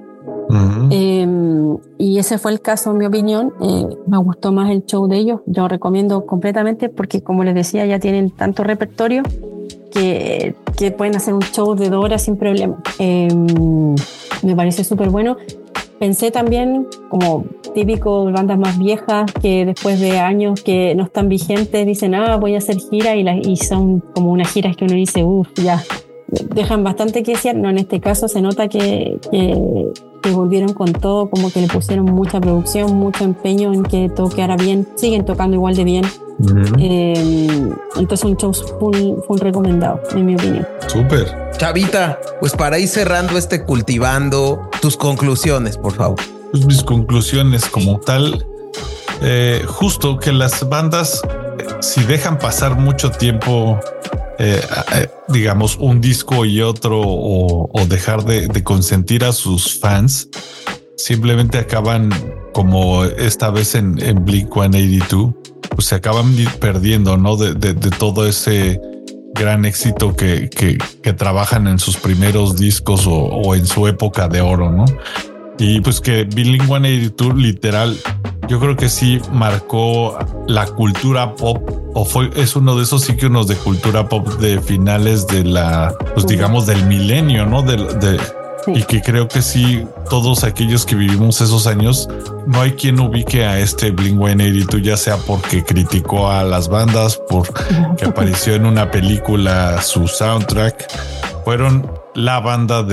Y ese fue el caso, en mi opinión. Me gustó más el show de ellos, yo recomiendo completamente porque, como les decía, ya tienen tanto repertorio que pueden hacer un show de 2 horas sin problema. Me parece súper bueno. Pensé también, como típico de bandas más viejas, que después de años que no están vigentes dicen, voy a hacer gira, y son como unas giras que uno dice, ya, dejan bastante que desear. No, en este caso se nota que volvieron con todo, como que le pusieron mucha producción, mucho empeño en que todo quedara bien, siguen tocando igual de bien. Entonces un show full recomendado, en mi opinión. Súper. Chavita, pues para ir cerrando cultivando, tus conclusiones, por favor. Pues mis conclusiones como tal, justo que las bandas, si dejan pasar mucho tiempo, digamos, un disco y otro, o dejar de consentir a sus fans, simplemente acaban, como esta vez en Blink-182, pues se acaban perdiendo, ¿no? De todo ese gran éxito que trabajan en sus primeros discos o en su época de oro, ¿no? Y pues que Blink-182 literal, yo creo que sí marcó la cultura pop, es uno de esos íconos de cultura pop de finales de pues digamos del milenio, ¿no? Sí. Y que creo que sí, todos aquellos que vivimos esos años, no hay quien ubique a Blink-182, ya sea porque criticó a las bandas, porque apareció en una película su soundtrack. Fueron la banda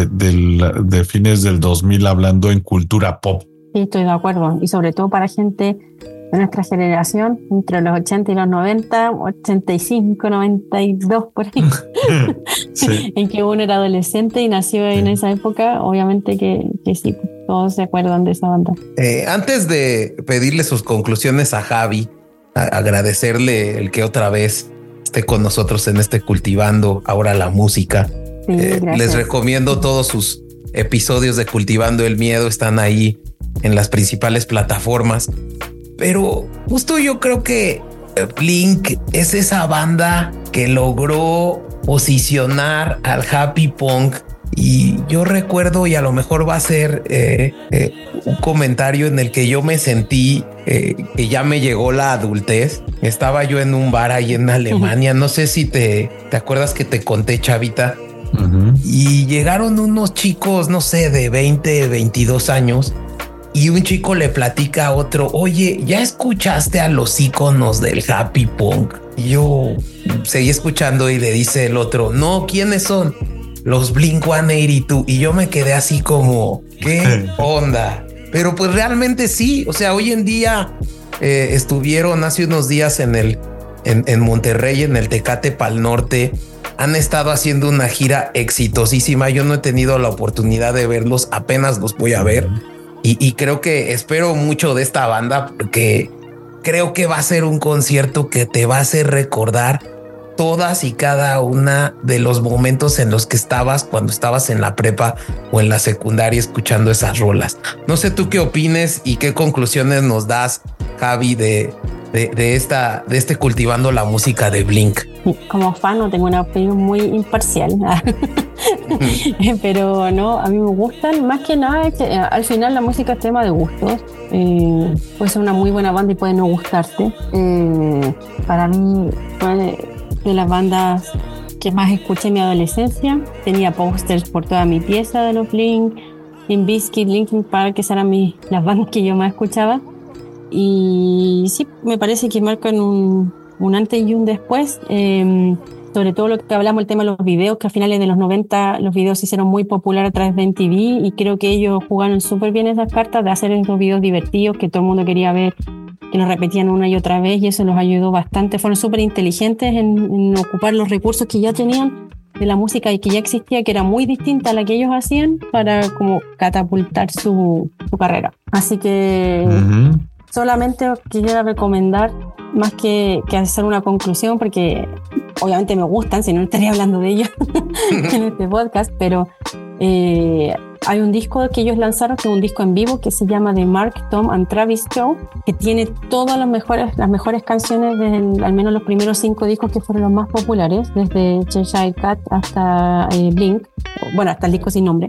de fines del 2000 hablando en cultura pop. Sí, estoy de acuerdo. Y sobre todo para gente de nuestra generación, entre los 80 y los 90, 85, 92, por ahí, sí. En que uno era adolescente y nació en esa época, obviamente que sí, todos se acuerdan de esa banda. Antes de pedirle sus conclusiones a Javi, agradecerle el que otra vez esté con nosotros en Cultivando ahora la música. Sí, les recomiendo todos sus episodios de Cultivando el Miedo, están ahí en las principales plataformas. Pero justo yo creo que Blink es esa banda que logró posicionar al happy punk Y yo recuerdo, y a lo mejor va a ser un comentario en el que yo me sentí que ya me llegó la adultez. Estaba yo en un bar ahí en Alemania. No sé si te acuerdas que te conté, Chavita. Y llegaron unos chicos, no sé, de 20, 22 años. Y un chico le platica a otro, oye, ¿ya escuchaste a los íconos del happy punk? Y yo seguí escuchando y le dice el otro, no, ¿quiénes son? Los Blink-182. Y yo me quedé así como, ¿qué onda? Pero pues realmente sí. O sea, hoy en día estuvieron hace unos días en Monterrey, en el Tecate Pal Norte. Han estado haciendo una gira exitosísima. Yo no he tenido la oportunidad de verlos, apenas los voy a ver. Y creo que espero mucho de esta banda porque creo que va a ser un concierto que te va a hacer recordar todas y cada una de los momentos en los que estabas cuando estabas en la prepa o en la secundaria escuchando esas rolas. No sé tú qué opines y qué conclusiones nos das, Javi, de este Cultivando la Música de Blink. Como fan no tengo una opinión muy imparcial, pero no, a mí me gustan. Más que nada es que al final la música es tema de gustos. Puede ser una muy buena banda y puede no gustarte. Para mí fue de las bandas que más escuché en mi adolescencia. Tenía pósters por toda mi pieza de los Blink, Limp Bizkit, Linkin Park, que esas eran las bandas que yo más escuchaba. Y sí, me parece que marcan un antes y un después, sobre todo lo que hablamos, el tema de los videos, que a finales de los 90 los videos se hicieron muy populares a través de MTV, y creo que ellos jugaron súper bien esas cartas de hacer esos videos divertidos que todo el mundo quería ver, que los repetían una y otra vez, y eso los ayudó bastante. Fueron súper inteligentes en ocupar los recursos que ya tenían de la música y que ya existía, que era muy distinta a la que ellos hacían, para como catapultar su carrera. Así que solamente quisiera recomendar, más que hacer una conclusión, porque obviamente me gustan, si no estaría hablando de ellos en este podcast, pero hay un disco que ellos lanzaron, que es un disco en vivo que se llama The Mark, Tom and Travis Show, que tiene todas las mejores canciones de al menos los primeros 5 discos que fueron los más populares, desde Cheshire Cat hasta Blink, bueno, hasta el disco sin nombre.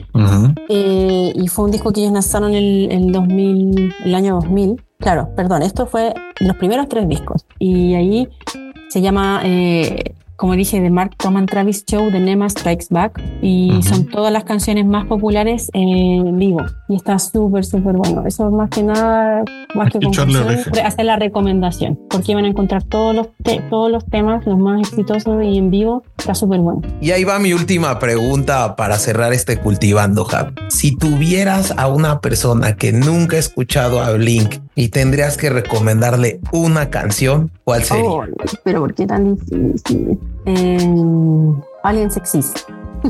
Y fue un disco que ellos lanzaron el año 2000. Claro, perdón, esto fue los primeros 3 discos, y ahí se llama, como dije, The Mark, Tom and Travis Show, The Nema Strikes Back, y son todas las canciones más populares en vivo, y está súper bueno. Eso es más que nada, más que conclusión, hacer la recomendación, porque van a encontrar todos los temas, los más exitosos, y en vivo está súper bueno. Y ahí va mi última pregunta para cerrar este Cultivando, Javi. Si tuvieras a una persona que nunca ha escuchado a Blink y tendrías que recomendarle una canción, ¿cuál sería? Oh, pero ¿por qué tan difícil? Aliens Exist.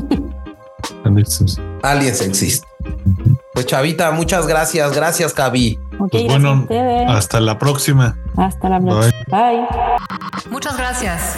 Aliens Exist. Pues Chavita, muchas gracias. Gracias, Javi. Okay, pues bueno, hasta la próxima. Hasta la próxima. Bye. Muchas gracias.